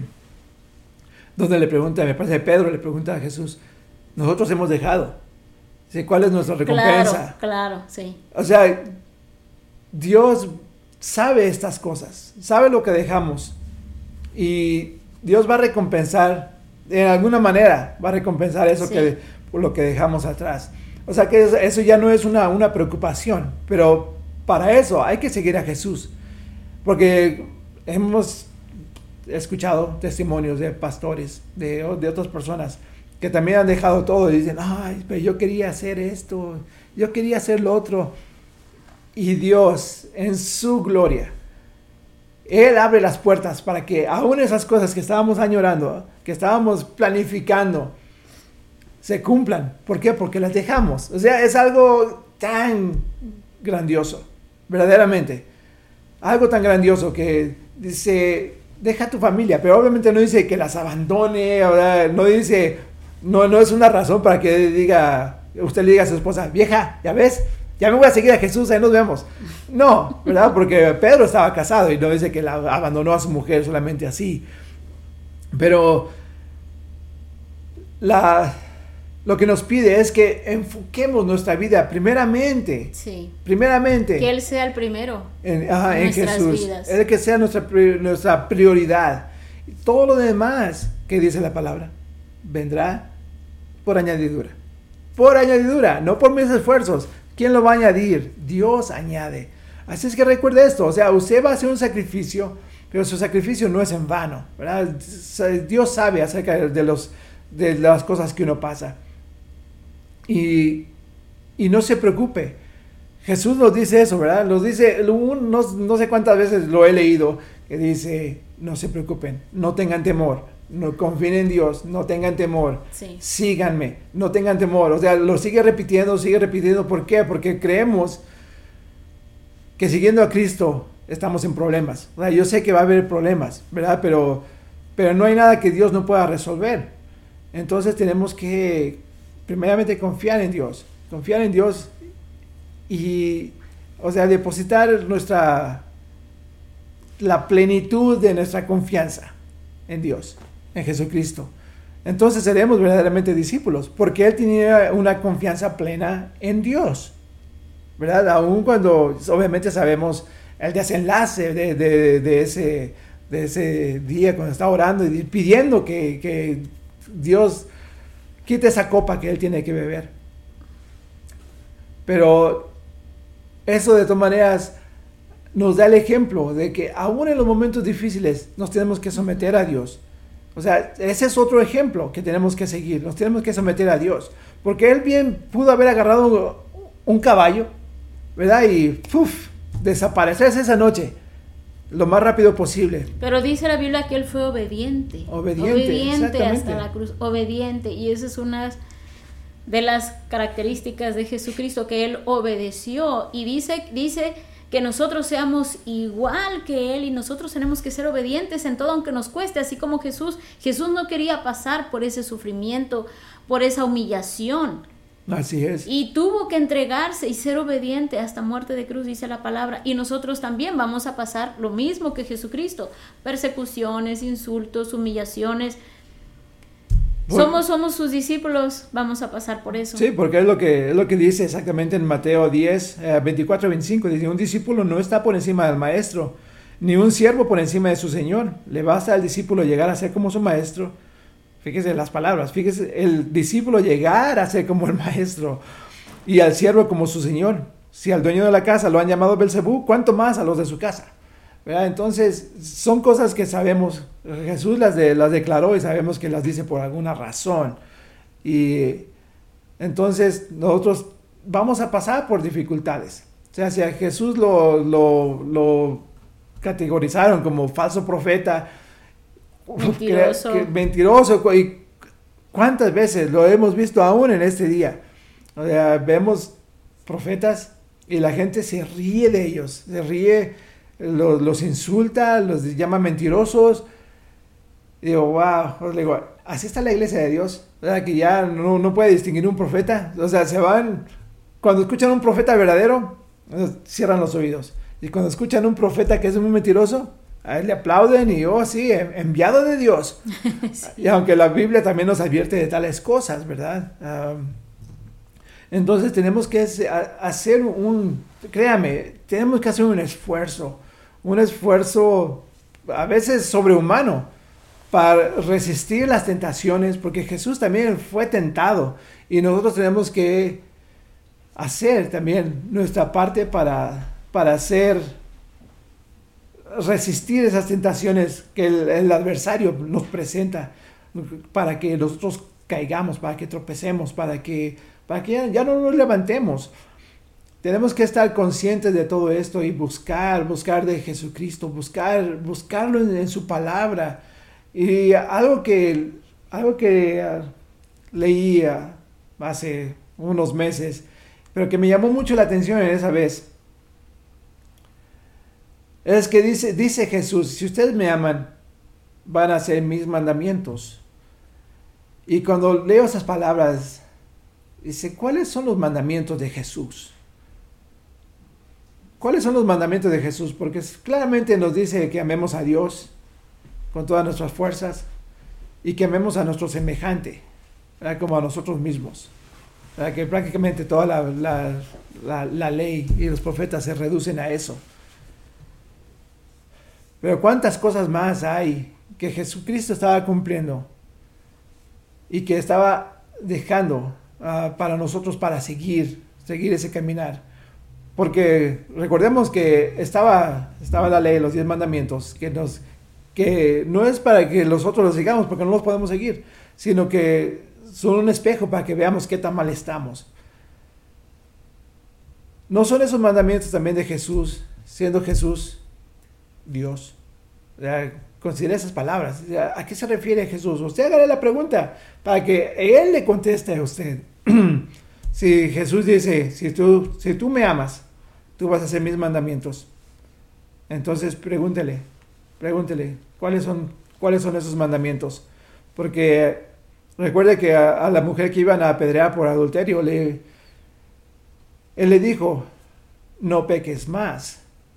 donde le pregunta, me parece Pedro le pregunta a Jesús, nosotros hemos dejado, ¿sí? ¿Cuál es nuestra recompensa? Claro, claro, sí. O sea, Dios sabe estas cosas, sabe lo que dejamos. Y Dios va a recompensar, de alguna manera, va a recompensar eso sí. que lo que dejamos atrás. O sea que eso ya no es una, una preocupación, pero para eso hay que seguir a Jesús. Porque hemos escuchado testimonios de pastores, de, de otras personas que también han dejado todo y dicen, ay, pero yo quería hacer esto, yo quería hacer lo otro. Y Dios, en su gloria, Él abre las puertas para que aún esas cosas que estábamos añorando, que estábamos planificando, se cumplan. ¿Por qué? Porque las dejamos. O sea, es algo tan grandioso, verdaderamente. Algo tan grandioso que dice, deja tu familia, pero obviamente no dice que las abandone, ¿verdad? No dice, no, no es una razón para que diga, usted le diga a su esposa, vieja, ¿ya ves? Ya me voy a seguir a Jesús, ahí nos vemos. No, ¿verdad? Porque Pedro estaba casado y no dice que la abandonó a su mujer solamente así. Pero la, lo que nos pide es que enfoquemos nuestra vida primeramente. Sí. Primeramente. Que Él sea el primero en, ajá, en, en Jesús. Vidas. Él que sea nuestra, nuestra prioridad. Y todo lo demás que dice la palabra vendrá por añadidura. Por añadidura, no por mis esfuerzos. ¿Quién lo va a añadir? Dios añade. Así es que recuerde esto, o sea, usted va a hacer un sacrificio, pero su sacrificio no es en vano, ¿verdad? Dios sabe acerca de, los, de las cosas que uno pasa. Y, y no se preocupe. Jesús nos dice eso, ¿verdad? Nos dice, no, no sé cuántas veces lo he leído, que dice, no se preocupen, no tengan temor. No confíen en Dios, no tengan temor, sí. Síganme, no tengan temor. O sea, lo sigue repitiendo, sigue repitiendo. ¿Por qué? Porque creemos que siguiendo a Cristo estamos en problemas. O sea, yo sé que va a haber problemas, ¿verdad? Pero, pero no hay nada que Dios no pueda resolver. Entonces tenemos que primeramente confiar en Dios, confiar en Dios y, o sea, depositar nuestra, la plenitud de nuestra confianza en Dios, en Jesucristo. Entonces seremos verdaderamente discípulos, porque Él tenía una confianza plena en Dios, ¿verdad? Aun cuando obviamente sabemos el desenlace de, de, de, ese, de ese día cuando está orando y pidiendo que, que Dios quite esa copa que Él tiene que beber. Pero eso de todas maneras nos da el ejemplo de que aún en los momentos difíciles nos tenemos que someter a Dios. O sea, ese es otro ejemplo que tenemos que seguir. Nos tenemos que someter a Dios. Porque Él bien pudo haber agarrado un caballo, ¿verdad? Y ¡puf! Desaparecerse esa noche lo más rápido posible. Pero dice la Biblia que Él fue obediente. Obediente, obediente hasta la cruz. Obediente. Y esa es una de las características de Jesucristo, que Él obedeció. Y dice, dice que nosotros seamos igual que Él, y nosotros tenemos que ser obedientes en todo, aunque nos cueste, así como Jesús. Jesús no quería pasar por ese sufrimiento, por esa humillación. Así es. Y tuvo que entregarse y ser obediente hasta muerte de cruz, dice la palabra. Y nosotros también vamos a pasar lo mismo que Jesucristo: persecuciones, insultos, humillaciones. Bueno, somos, somos sus discípulos, vamos a pasar por eso. Sí, porque es lo que, es lo que dice exactamente en Mateo diez, eh, veinticuatro a veinticinco. Dice, un discípulo no está por encima del maestro, ni un siervo por encima de su señor. Le basta al discípulo llegar a ser como su maestro. Fíjese las palabras, fíjese, el discípulo llegar a ser como el maestro, y al siervo como su señor. Si al dueño de la casa lo han llamado Belcebú, ¿cuánto más a los de su casa? ¿Verdad? Entonces, son cosas que sabemos, Jesús las, de, las declaró y sabemos que las dice por alguna razón. Y entonces nosotros vamos a pasar por dificultades. O sea, si a Jesús lo, lo, lo categorizaron como falso profeta, mentiroso. Que, que, mentiroso, y cuántas veces lo hemos visto aún en este día. O sea, vemos profetas y la gente se ríe de ellos, se ríe, los, los insulta, los llama mentirosos. Y digo, wow, os digo, así está la iglesia de Dios, ¿verdad? Que ya no, no puede distinguir un profeta. O sea, se van, cuando escuchan un profeta verdadero, cierran los oídos. Y cuando escuchan un profeta que es muy mentiroso, a él le aplauden y, oh, sí, enviado de Dios. Sí. Y aunque la Biblia también nos advierte de tales cosas, ¿verdad? Um, entonces tenemos que hacer un, créame, tenemos que hacer un esfuerzo un esfuerzo a veces sobrehumano para resistir las tentaciones, porque Jesús también fue tentado y nosotros tenemos que hacer también nuestra parte para, para hacer, resistir esas tentaciones que el, el adversario nos presenta, para que nosotros caigamos, para que tropecemos, para que, para que ya, ya no nos levantemos. Tenemos que estar conscientes de todo esto y buscar, buscar de Jesucristo, buscar, buscarlo en, en su palabra. Y algo que, algo que uh, leí uh, hace unos meses, pero que me llamó mucho la atención en esa vez, es que dice, dice Jesús, si ustedes me aman, van a hacer mis mandamientos. Y cuando leo esas palabras, dice, ¿cuáles son los mandamientos de Jesús? ¿Cuáles son los mandamientos de Jesús? Porque claramente nos dice que amemos a Dios con todas nuestras fuerzas y que amemos a nuestro semejante, ¿verdad? Como a nosotros mismos, ¿verdad? Que prácticamente toda la, la, la, la ley y los profetas se reducen a eso. Pero cuántas cosas más hay que Jesucristo estaba cumpliendo y que estaba dejando uh, para nosotros para seguir, seguir ese caminar. Porque recordemos que estaba, estaba la ley, los diez mandamientos, que, nos, que no es para que nosotros los sigamos, porque no los podemos seguir, sino que son un espejo para que veamos qué tan mal estamos. ¿No son esos mandamientos también de Jesús, siendo Jesús Dios? Considera esas palabras. ¿A qué se refiere Jesús? Usted hágale la pregunta para que Él le conteste a usted. Si Jesús dice, si tú, si tú me amas, tú vas a hacer mis mandamientos. Entonces pregúntele, pregúntele, ¿cuáles son, cuáles son esos mandamientos? Porque recuerde que a, a la mujer que iban a apedrear por adulterio, le, Él le dijo, no peques más.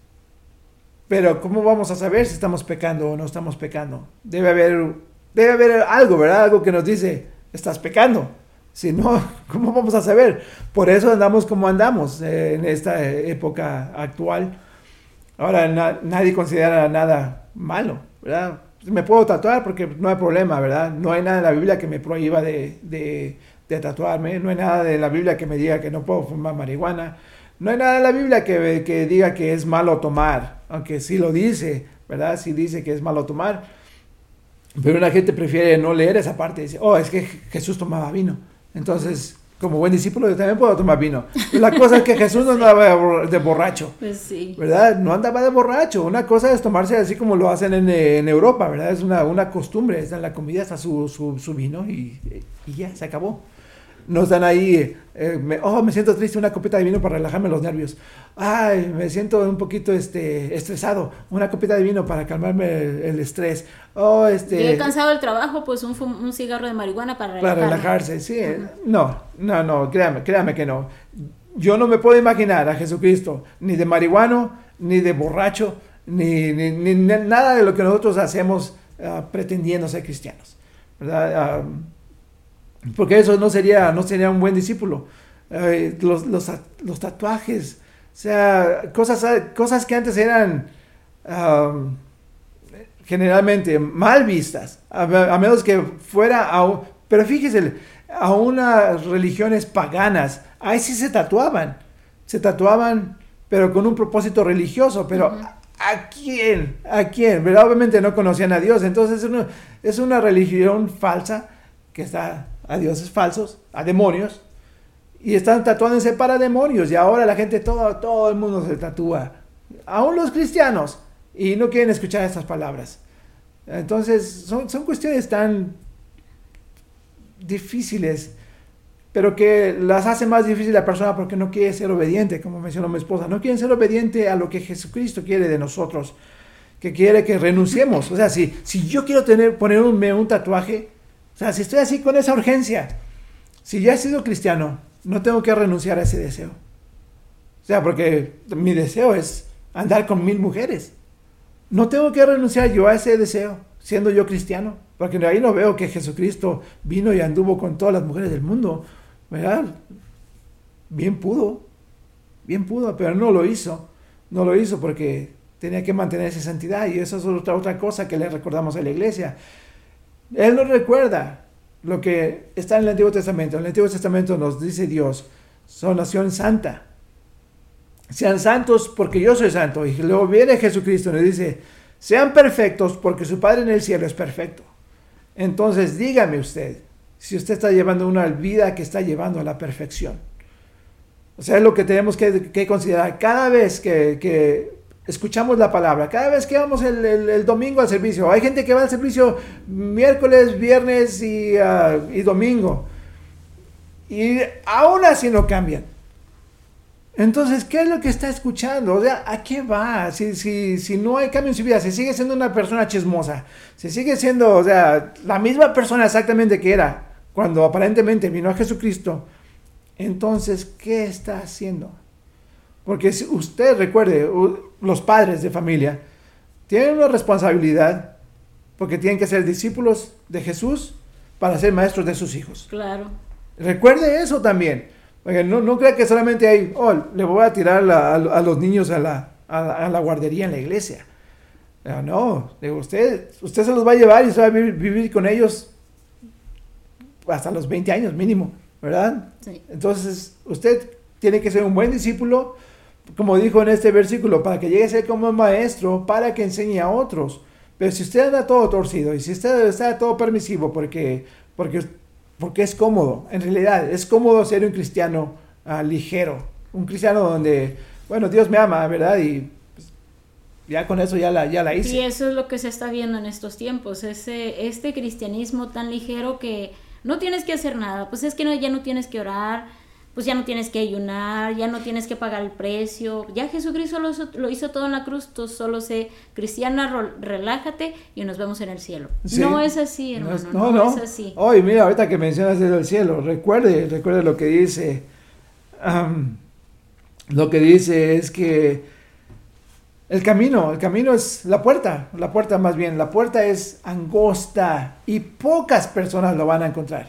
Pero ¿cómo vamos a saber si estamos pecando o no estamos pecando? Debe haber, debe haber algo, ¿verdad? Algo que nos dice, estás pecando. Si no, ¿cómo vamos a saber? Por eso andamos como andamos eh, en esta época actual. Ahora na, nadie considera nada malo, ¿verdad? Me puedo tatuar porque no hay problema, ¿verdad? No hay nada en la Biblia que me prohíba de, de, de tatuarme. No hay nada de la Biblia que me diga que no puedo fumar marihuana. No hay nada en la Biblia que, que diga que es malo tomar, aunque sí lo dice, ¿verdad? Sí dice que es malo tomar. Pero una gente prefiere no leer esa parte y dice, oh, es que Jesús tomaba vino. Entonces, como buen discípulo, yo también puedo tomar vino. La cosa es que Jesús no andaba de borracho, pues sí, ¿verdad? No andaba de borracho. Una cosa es tomarse así como lo hacen en, en Europa, ¿verdad? Es una, una costumbre. Está en la comida, está su, su, su vino y, y ya, se acabó. No están ahí, eh, me, oh, me siento triste, una copita de vino para relajarme los nervios. Ay, me siento un poquito este, estresado, una copita de vino para calmarme el, el estrés. Oh, este, Llegué cansado del trabajo, pues un, fum, un cigarro de marihuana para relajarme. Para relajarse, sí. Uh-huh. No, no, no, créame, créame que no. Yo no me puedo imaginar a Jesucristo ni de marihuano, ni de borracho, ni, ni, ni nada de lo que nosotros hacemos uh, pretendiendo ser cristianos, ¿verdad? Uh, Porque eso no sería, no sería un buen discípulo. Eh, los, los, los tatuajes, o sea, cosas, cosas que antes eran um, generalmente mal vistas, a, a menos que fuera, a, pero fíjese, a unas religiones paganas, ahí sí se tatuaban, se tatuaban, pero con un propósito religioso, pero uh-huh. ¿a quién? ¿A quién? ¿Verdad? Obviamente no conocían a Dios, entonces es una, es una religión falsa que está a dioses falsos, a demonios, y están tatuándose para demonios, y ahora la gente, todo, todo el mundo se tatúa, aún los cristianos, y no quieren escuchar estas palabras. Entonces son, son cuestiones tan difíciles, pero que las hace más difícil la persona porque no quiere ser obediente, como mencionó mi esposa, no quieren ser obediente a lo que Jesucristo quiere de nosotros, que quiere que renunciemos. O sea, si, si yo quiero tener, ponerme un tatuaje, o sea, si estoy así con esa urgencia, si ya he sido cristiano, no tengo que renunciar a ese deseo. O sea, porque mi deseo es andar con mil mujeres. No tengo que renunciar yo a ese deseo, siendo yo cristiano. Porque ahí no veo que Jesucristo vino y anduvo con todas las mujeres del mundo, ¿verdad? Bien pudo, bien pudo, pero no lo hizo. No lo hizo porque tenía que mantenerse en santidad, y eso es otra, otra cosa que le recordamos a la iglesia. Él nos recuerda lo que está en el Antiguo Testamento. En el Antiguo Testamento nos dice Dios, son nación santa. Sean santos porque yo soy santo. Y luego viene Jesucristo y nos dice, sean perfectos porque su Padre en el cielo es perfecto. Entonces dígame usted, si usted está llevando una vida que está llevando a la perfección. O sea, es lo que tenemos que, que considerar cada vez que, que escuchamos la palabra, cada vez que vamos el, el, el domingo al servicio. Hay gente que va al servicio miércoles, viernes y, uh, y domingo. Y aún así no cambian. Entonces, ¿qué es lo que está escuchando? O sea, ¿a qué va? Si, si, si no hay cambio en su vida, si sigue siendo una persona chismosa, si sigue siendo, o sea, la misma persona exactamente que era cuando aparentemente vino a Jesucristo, entonces, ¿qué está haciendo? Porque si usted recuerde, los padres de familia tienen una responsabilidad porque tienen que ser discípulos de Jesús para ser maestros de sus hijos. Claro. Recuerde eso también. Porque no, no crea que solamente hay, oh, le voy a tirar la, a, a los niños a la, a, a la guardería en la iglesia. No, no, digo, usted, usted se los va a llevar y se va a vivir, vivir con ellos hasta los veinte años mínimo, ¿verdad? Sí. Entonces, usted tiene que ser un buen discípulo, como dijo en este versículo, para que llegue a ser como maestro, para que enseñe a otros. Pero si usted anda todo torcido y si usted está todo permisivo porque, porque, porque es cómodo, en realidad es cómodo ser un cristiano uh, ligero, un cristiano donde, bueno, Dios me ama, ¿verdad? Y pues, ya con eso ya la, ya la hice. Y eso es lo que se está viendo en estos tiempos, ese, este cristianismo tan ligero que no tienes que hacer nada, pues es que no, ya no tienes que orar, pues ya no tienes que ayunar, ya no tienes que pagar el precio, ya Jesucristo lo, lo hizo todo en la cruz, tú solo sé cristiana, relájate y nos vemos en el cielo. Sí. No es así, hermano, no, no, no, no es así. Hoy, mira, ahorita que mencionas el cielo, recuerde, recuerde lo que dice, um, lo que dice es que el camino, el camino es la puerta, la puerta más bien, la puerta es angosta y pocas personas lo van a encontrar.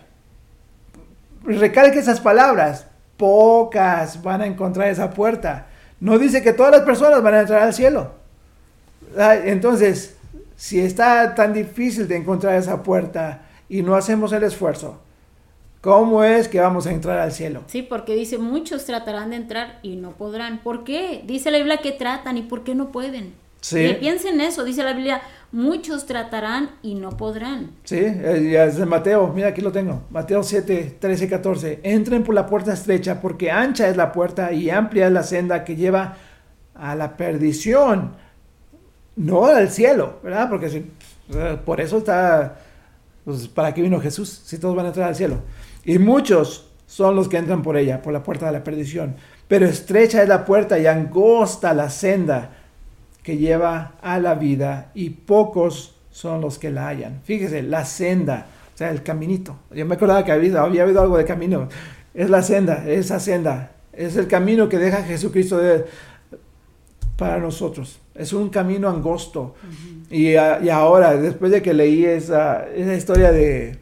Recalque esas palabras, pocas van a encontrar esa puerta. No dice que todas las personas van a entrar al cielo. Entonces, si está tan difícil de encontrar esa puerta y no hacemos el esfuerzo, ¿cómo es que vamos a entrar al cielo? Sí, porque dice, muchos tratarán de entrar y no podrán. ¿Por qué? Dice la Biblia que tratan y ¿por qué no pueden? Sí. Y piensen en eso, dice la Biblia, muchos tratarán y no podrán. Sí, es de Mateo, mira aquí lo tengo, Mateo siete, trece, catorce. Entren por la puerta estrecha porque ancha es la puerta y amplia es la senda que lleva a la perdición, no al cielo, ¿verdad? Porque si, por eso está, pues, ¿para qué vino Jesús? Si todos van a entrar al cielo. Y muchos son los que entran por ella, por la puerta de la perdición. Pero estrecha es la puerta y angosta la senda que lleva a la vida y pocos son los que la hallan. Fíjese, la senda, o sea, el caminito. Yo me acordaba que había, había habido algo de camino. Es la senda, esa senda. Es el camino que deja Jesucristo de, para nosotros. Es un camino angosto. Uh-huh. Y, y ahora, después de que leí esa, esa historia de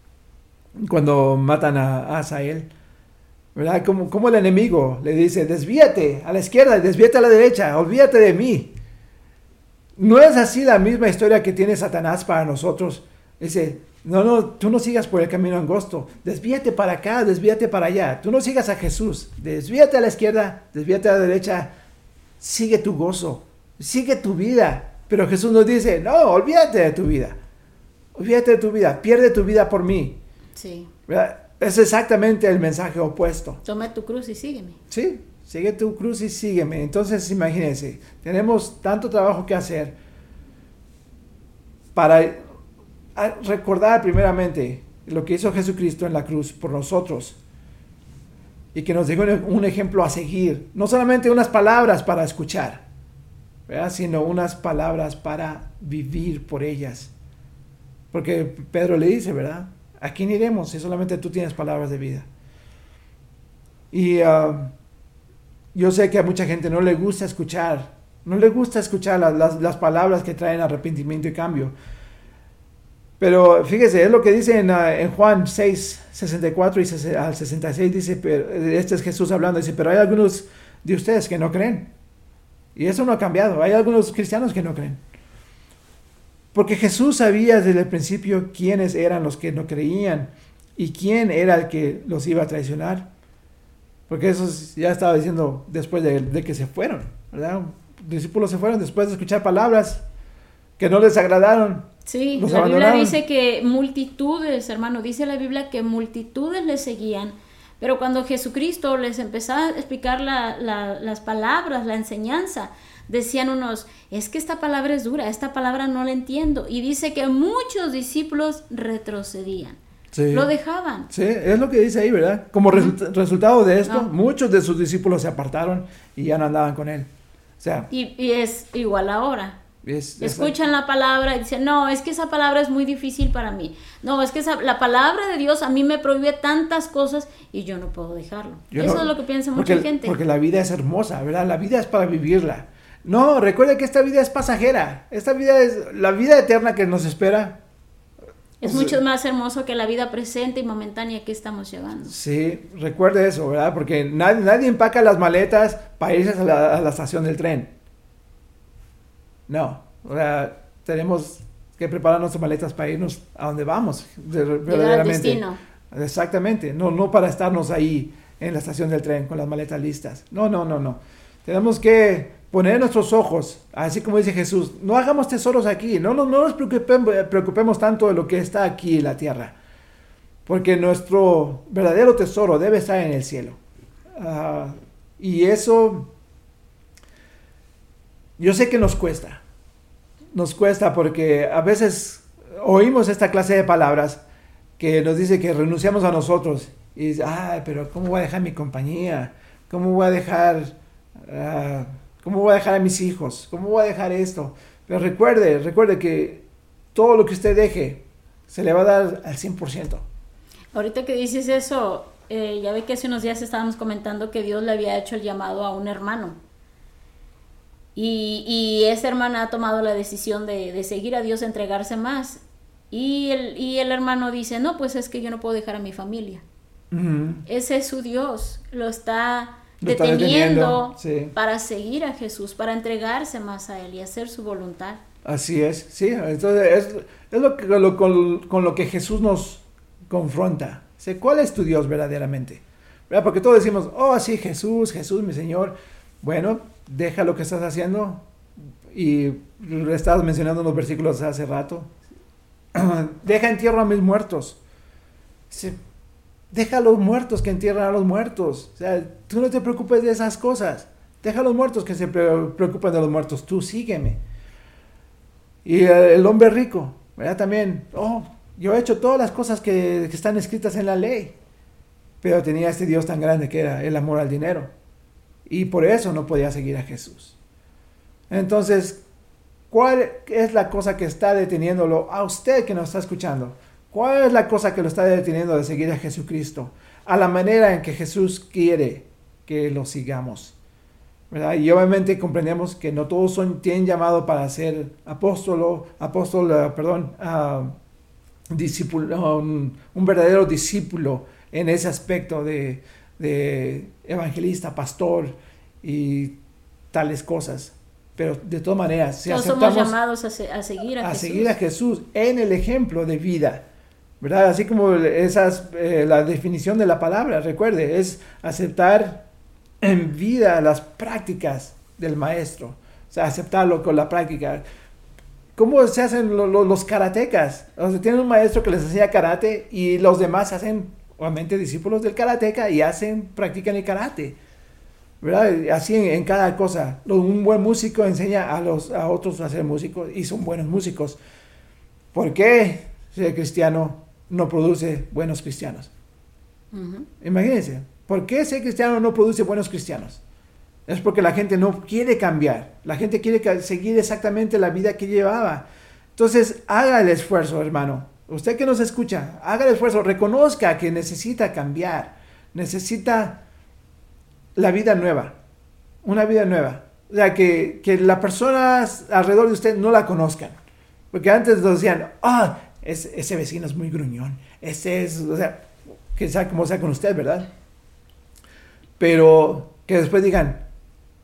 cuando matan a, a Asael, ¿verdad? Como, como el enemigo le dice, desvíate a la izquierda, desvíate a la derecha, olvídate de mí. ¿No es así la misma historia que tiene Satanás para nosotros? Dice, no, no, tú no sigas por el camino angosto, desvíate para acá, desvíate para allá, tú no sigas a Jesús, desvíate a la izquierda, desvíate a la derecha, sigue tu gozo, sigue tu vida. Pero Jesús nos dice, no, olvídate de tu vida, olvídate de tu vida, pierde tu vida por mí. Sí. ¿Verdad? Es exactamente el mensaje opuesto. Toma tu cruz y sígueme. Sí. Sigue tu cruz y sígueme. Entonces, imagínense, tenemos tanto trabajo que hacer para recordar primeramente lo que hizo Jesucristo en la cruz por nosotros y que nos dejó un ejemplo a seguir. No solamente unas palabras para escuchar, ¿verdad? Sino unas palabras para vivir por ellas. Porque Pedro le dice, ¿verdad? ¿A quién iremos si solamente tú tienes palabras de vida? Y Uh, yo sé que a mucha gente no le gusta escuchar, no le gusta escuchar las, las, las palabras que traen arrepentimiento y cambio. Pero fíjese, es lo que dice en, uh, en Juan seis, sesenta y cuatro y al sesenta y seis, dice, pero, este es Jesús hablando, dice, pero hay algunos de ustedes que no creen. Y eso no ha cambiado. Hay algunos cristianos que no creen. Porque Jesús sabía desde el principio quiénes eran los que no creían y quién era el que los iba a traicionar. Porque eso ya estaba diciendo después de, de que se fueron, ¿verdad? Los discípulos se fueron después de escuchar palabras que no les agradaron. Sí, la Biblia dice que multitudes, hermano, dice la Biblia que multitudes les seguían, pero cuando Jesucristo les empezaba a explicar la, la, las palabras, la enseñanza, decían unos, es que esta palabra es dura, esta palabra no la entiendo, y dice que muchos discípulos retrocedían, sí. Lo dejaban. Sí, es lo que dice ahí, ¿verdad? Como uh-huh. resu- resultado de esto, no. muchos de sus discípulos se apartaron y ya no andaban con él. O sea, y, y es igual ahora. Es, Escuchan la palabra y dicen, no, es que esa palabra es muy difícil para mí. No, es que esa, la palabra de Dios a mí me prohíbe tantas cosas y yo no puedo dejarlo. Yo Eso no, es lo que piensa porque, mucha gente. Porque la vida es hermosa, ¿verdad? La vida es para vivirla. No, recuerda que esta vida es pasajera. Esta vida es la vida eterna que nos espera. Es o mucho sea, más hermoso que la vida presente y momentánea que estamos llevando. Sí, recuerde eso, ¿verdad? Porque nadie, nadie empaca las maletas para irse a la, a la estación del tren. No, o sea, tenemos que preparar nuestras maletas para irnos a donde vamos, de, verdaderamente. Al destino. Exactamente, no, no para estarnos ahí en la estación del tren con las maletas listas. No, no, no, no. Tenemos que poner nuestros ojos, así como dice Jesús, no hagamos tesoros aquí, no, no, no nos preocupemos, preocupemos tanto de lo que está aquí en la tierra, porque nuestro verdadero tesoro debe estar en el cielo. Uh, y eso... Yo sé que nos cuesta, nos cuesta porque a veces oímos esta clase de palabras que nos dice que renunciamos a nosotros y dice, ay, pero ¿cómo voy a dejar mi compañía? ¿Cómo voy a dejar, uh, cómo voy a dejar a mis hijos? ¿Cómo voy a dejar esto? Pero recuerde, recuerde que todo lo que usted deje se le va a dar al cien por ciento. Ahorita que dices eso, eh, ya ve que hace unos días estábamos comentando que Dios le había hecho el llamado a un hermano. Y, y esa hermana ha tomado la decisión de, de seguir a Dios, entregarse más. Y el, y el hermano dice, no, pues es que yo no puedo dejar a mi familia. Uh-huh. Ese es su Dios. Lo está lo deteniendo, está deteniendo sí. para seguir a Jesús, para entregarse más a Él y hacer su voluntad. Así es, sí. Entonces es, es lo que, lo, con, con lo que Jesús nos confronta. ¿Sí? ¿Cuál es tu Dios verdaderamente? ¿Verdad? Porque todos decimos, oh sí, Jesús, Jesús, mi Señor. Bueno, deja lo que estás haciendo y estabas mencionando unos versículos hace rato. Deja entierro a mis muertos. Deja a los muertos que entierran a los muertos. O sea, tú no te preocupes de esas cosas. Deja a los muertos que se preocupan de los muertos. Tú sígueme. Y el hombre rico, ¿verdad? También, oh, yo he hecho todas las cosas que, que están escritas en la ley, pero tenía este Dios tan grande que era el amor al dinero. Y por eso no podía seguir a Jesús. Entonces, ¿cuál es la cosa que está deteniéndolo a usted que nos está escuchando? ¿Cuál es la cosa que lo está deteniendo de seguir a Jesucristo? A la manera en que Jesús quiere que lo sigamos, ¿verdad? Y obviamente comprendemos que no todos son, tienen llamado para ser apóstolo, apóstol, uh, perdón, uh, discípulo, un, un verdadero discípulo en ese aspecto de... de evangelista, pastor y tales cosas, pero de todas maneras si todos somos llamados a, se, a seguir a, a Jesús. seguir a Jesús en el ejemplo de vida, ¿verdad? Así como esas eh, la definición de la palabra, recuerde, es aceptar en vida las prácticas del maestro, o sea, aceptarlo con la práctica. ¿Cómo se hacen lo, lo, los karatecas? O sea, tienen un maestro que les enseña karate y los demás hacen obviamente discípulos del karateca y hacen, practican el karate, ¿verdad? Así en, en cada cosa. Un buen músico enseña a, los, a otros a ser músicos y son buenos músicos. ¿Por qué ser cristiano no produce buenos cristianos? Uh-huh. Imagínense, ¿por qué ser cristiano no produce buenos cristianos? Es porque la gente no quiere cambiar. La gente quiere seguir exactamente la vida que llevaba. Entonces, haga el esfuerzo, hermano. Usted que nos escucha, haga el esfuerzo, reconozca que necesita cambiar, necesita la vida nueva, una vida nueva. O sea, que, que las personas alrededor de usted no la conozcan. Porque antes nos decían, ah, oh, ese, ese vecino es muy gruñón, ese es, o sea, que sea como sea con usted, ¿verdad? Pero que después digan,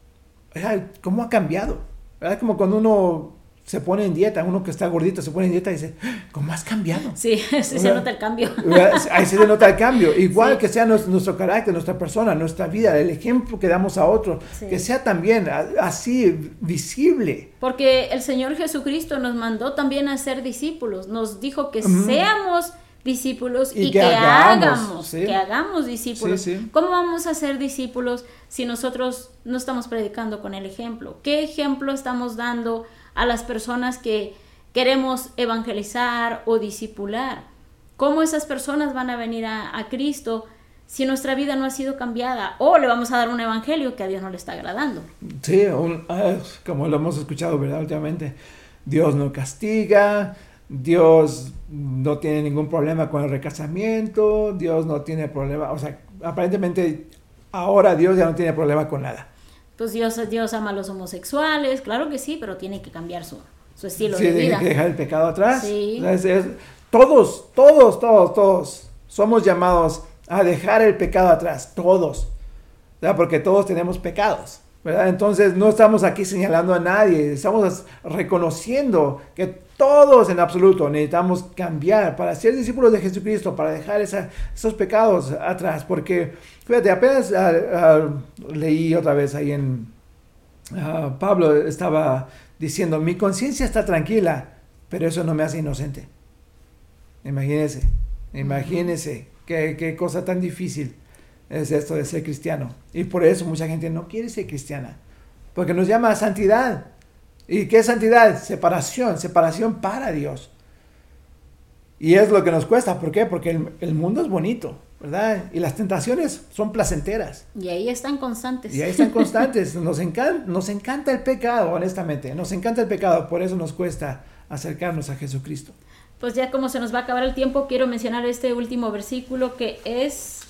ay, ¿cómo ha cambiado? ¿Verdad? Como cuando uno se pone en dieta, uno que está gordito se pone en dieta y dice, ¿cómo has cambiado? Sí, sí se nota el cambio. Ahí se nota el cambio. Igual Sí. que sea nuestro, nuestro carácter, nuestra persona, nuestra vida, el ejemplo que damos a otros, Sí. que sea también a- así visible. Porque el Señor Jesucristo nos mandó también a ser discípulos. Nos dijo que Ujú. seamos discípulos y, Y que, que hagamos, hagamos, sí. que hagamos discípulos. Sí, sí. ¿Cómo vamos a ser discípulos si nosotros no estamos predicando con el ejemplo? ¿Qué ejemplo estamos dando a las personas que queremos evangelizar o discipular? ¿Cómo esas personas van a venir a, a Cristo si nuestra vida no ha sido cambiada? O le vamos a dar un evangelio que a Dios no le está agradando. Sí, un- ah, como lo hemos escuchado, ¿verdad? Últimamente, Dios no castiga, Dios no tiene ningún problema con el recasamiento, Dios no tiene problema, o sea, aparentemente ahora Dios ya no tiene problema con nada. Pues Dios, Dios ama a los homosexuales, claro que sí, pero tiene que cambiar su, su estilo Sí, de tiene vida. que dejar el pecado atrás. Sí. Es- es- todos, todos, todos, todos somos llamados a dejar el pecado atrás, todos, ¿verdad? Porque todos tenemos pecados, ¿verdad? Entonces no estamos aquí señalando a nadie, estamos reconociendo que todos en absoluto necesitamos cambiar para ser discípulos de Jesucristo, para dejar esa- esos pecados atrás, porque fíjate, apenas ah, ah, leí otra vez ahí en ah, Pablo estaba diciendo, mi conciencia está tranquila, pero eso no me hace inocente. Imagínense, imagínense qué, qué cosa tan difícil es esto de ser cristiano. Y por eso mucha gente no quiere ser cristiana, porque nos llama a santidad. ¿Y qué es santidad? Separación, separación para Dios. Y es lo que nos cuesta. ¿Por qué? Porque el, el mundo es bonito, ¿verdad? Y las tentaciones son placenteras. Y ahí están constantes. Y ahí están constantes. Nos encanta, nos encanta el pecado, honestamente. Nos encanta el pecado. Por eso nos cuesta acercarnos a Jesucristo. Pues ya como se nos va a acabar el tiempo, quiero mencionar este último versículo que es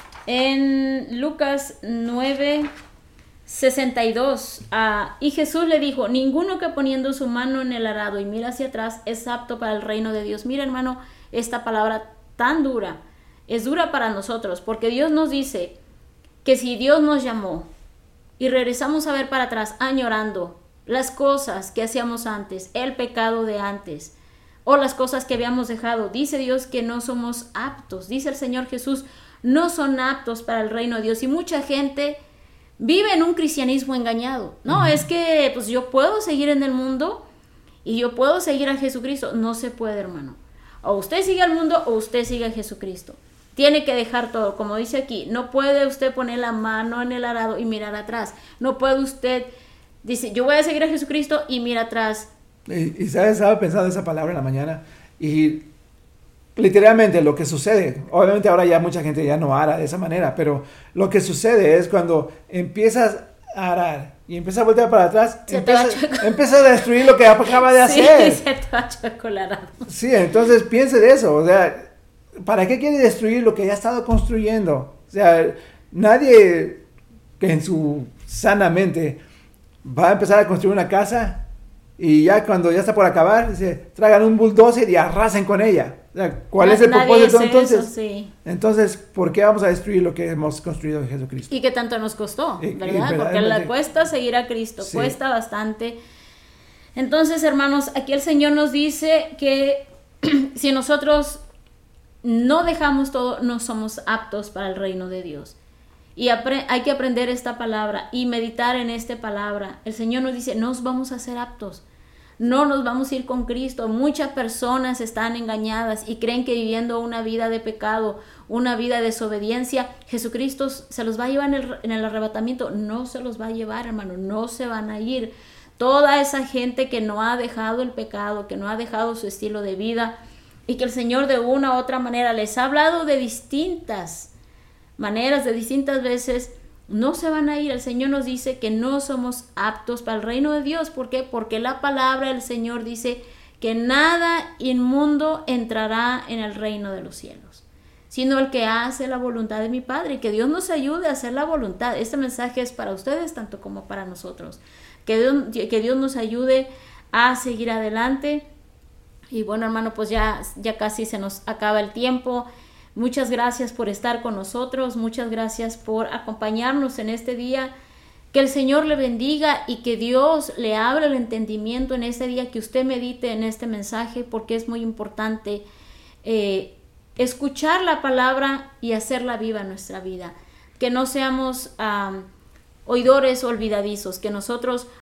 en Lucas nueve, sesenta y dos. Ah, y Jesús le dijo, ninguno que poniendo su mano en el arado y mira hacia atrás es apto para el reino de Dios. Mira, hermano, esta palabra tan dura, es dura para nosotros, porque Dios nos dice que si Dios nos llamó y regresamos a ver para atrás añorando las cosas que hacíamos antes, el pecado de antes, o las cosas que habíamos dejado, dice Dios que no somos aptos, dice el Señor Jesús, no son aptos para el reino de Dios. Y mucha gente vive en un cristianismo engañado. No, uh-huh. Es que pues yo puedo seguir en el mundo y yo puedo seguir a Jesucristo. No se puede, hermano. O usted sigue al mundo o usted sigue a Jesucristo. Tiene que dejar todo, como dice aquí. No puede usted poner la mano en el arado y mirar atrás. No puede usted, dice, yo voy a seguir a Jesucristo y mira atrás. Y, y sabes, estaba pensando esa palabra en la mañana y literalmente lo que sucede, obviamente ahora ya mucha gente ya no ara de esa manera, pero lo que sucede es cuando empiezas a arar y empiezas a voltear para atrás, empiezas, empiezas a destruir lo que acaba de hacer. Sí, se te va a chocolar. Sí, entonces piense de eso, o sea, ¿para qué quiere destruir lo que ya ha estado construyendo? O sea, nadie que en su sana mente va a empezar a construir una casa y ya cuando ya está por acabar, dice, traigan un bulldozer y arrasen con ella. O sea, ¿cuál Na, es el propósito entonces? Eso, sí. Entonces, ¿por qué vamos a destruir lo que hemos construido en Jesucristo? Y que tanto nos costó, y, ¿verdad? Y Porque le cuesta seguir a Cristo, sí. Cuesta bastante. Entonces, hermanos, aquí el Señor nos dice que si nosotros no dejamos todo, no somos aptos para el reino de Dios. Y hay que aprender esta palabra y meditar en esta palabra. El Señor nos dice, no nos vamos a ser aptos. No nos vamos a ir con Cristo. Muchas personas están engañadas y creen que viviendo una vida de pecado, una vida de desobediencia, Jesucristo se los va a llevar en el, en el arrebatamiento. No se los va a llevar, hermano. No se van a ir. Toda esa gente que no ha dejado el pecado, que no ha dejado su estilo de vida y que el Señor de una u otra manera les ha hablado de distintas maneras, de distintas veces, no se van a ir. El Señor nos dice que no somos aptos para el reino de Dios. ¿Por qué? Porque la palabra del Señor dice que nada inmundo entrará en el reino de los cielos, sino el que hace la voluntad de mi Padre. Y que Dios nos ayude a hacer la voluntad. Este mensaje es para ustedes tanto como para nosotros. Que Dios, que Dios nos ayude a seguir adelante. Y bueno, hermano, pues ya, ya casi se nos acaba el tiempo. Muchas gracias por estar con nosotros, muchas gracias por acompañarnos en este día. Que el Señor le bendiga y que Dios le abra el entendimiento en este día, que usted medite en este mensaje, porque es muy importante eh, escuchar la palabra y hacerla viva en nuestra vida. Que no seamos um, oidores olvidadizos, que nosotros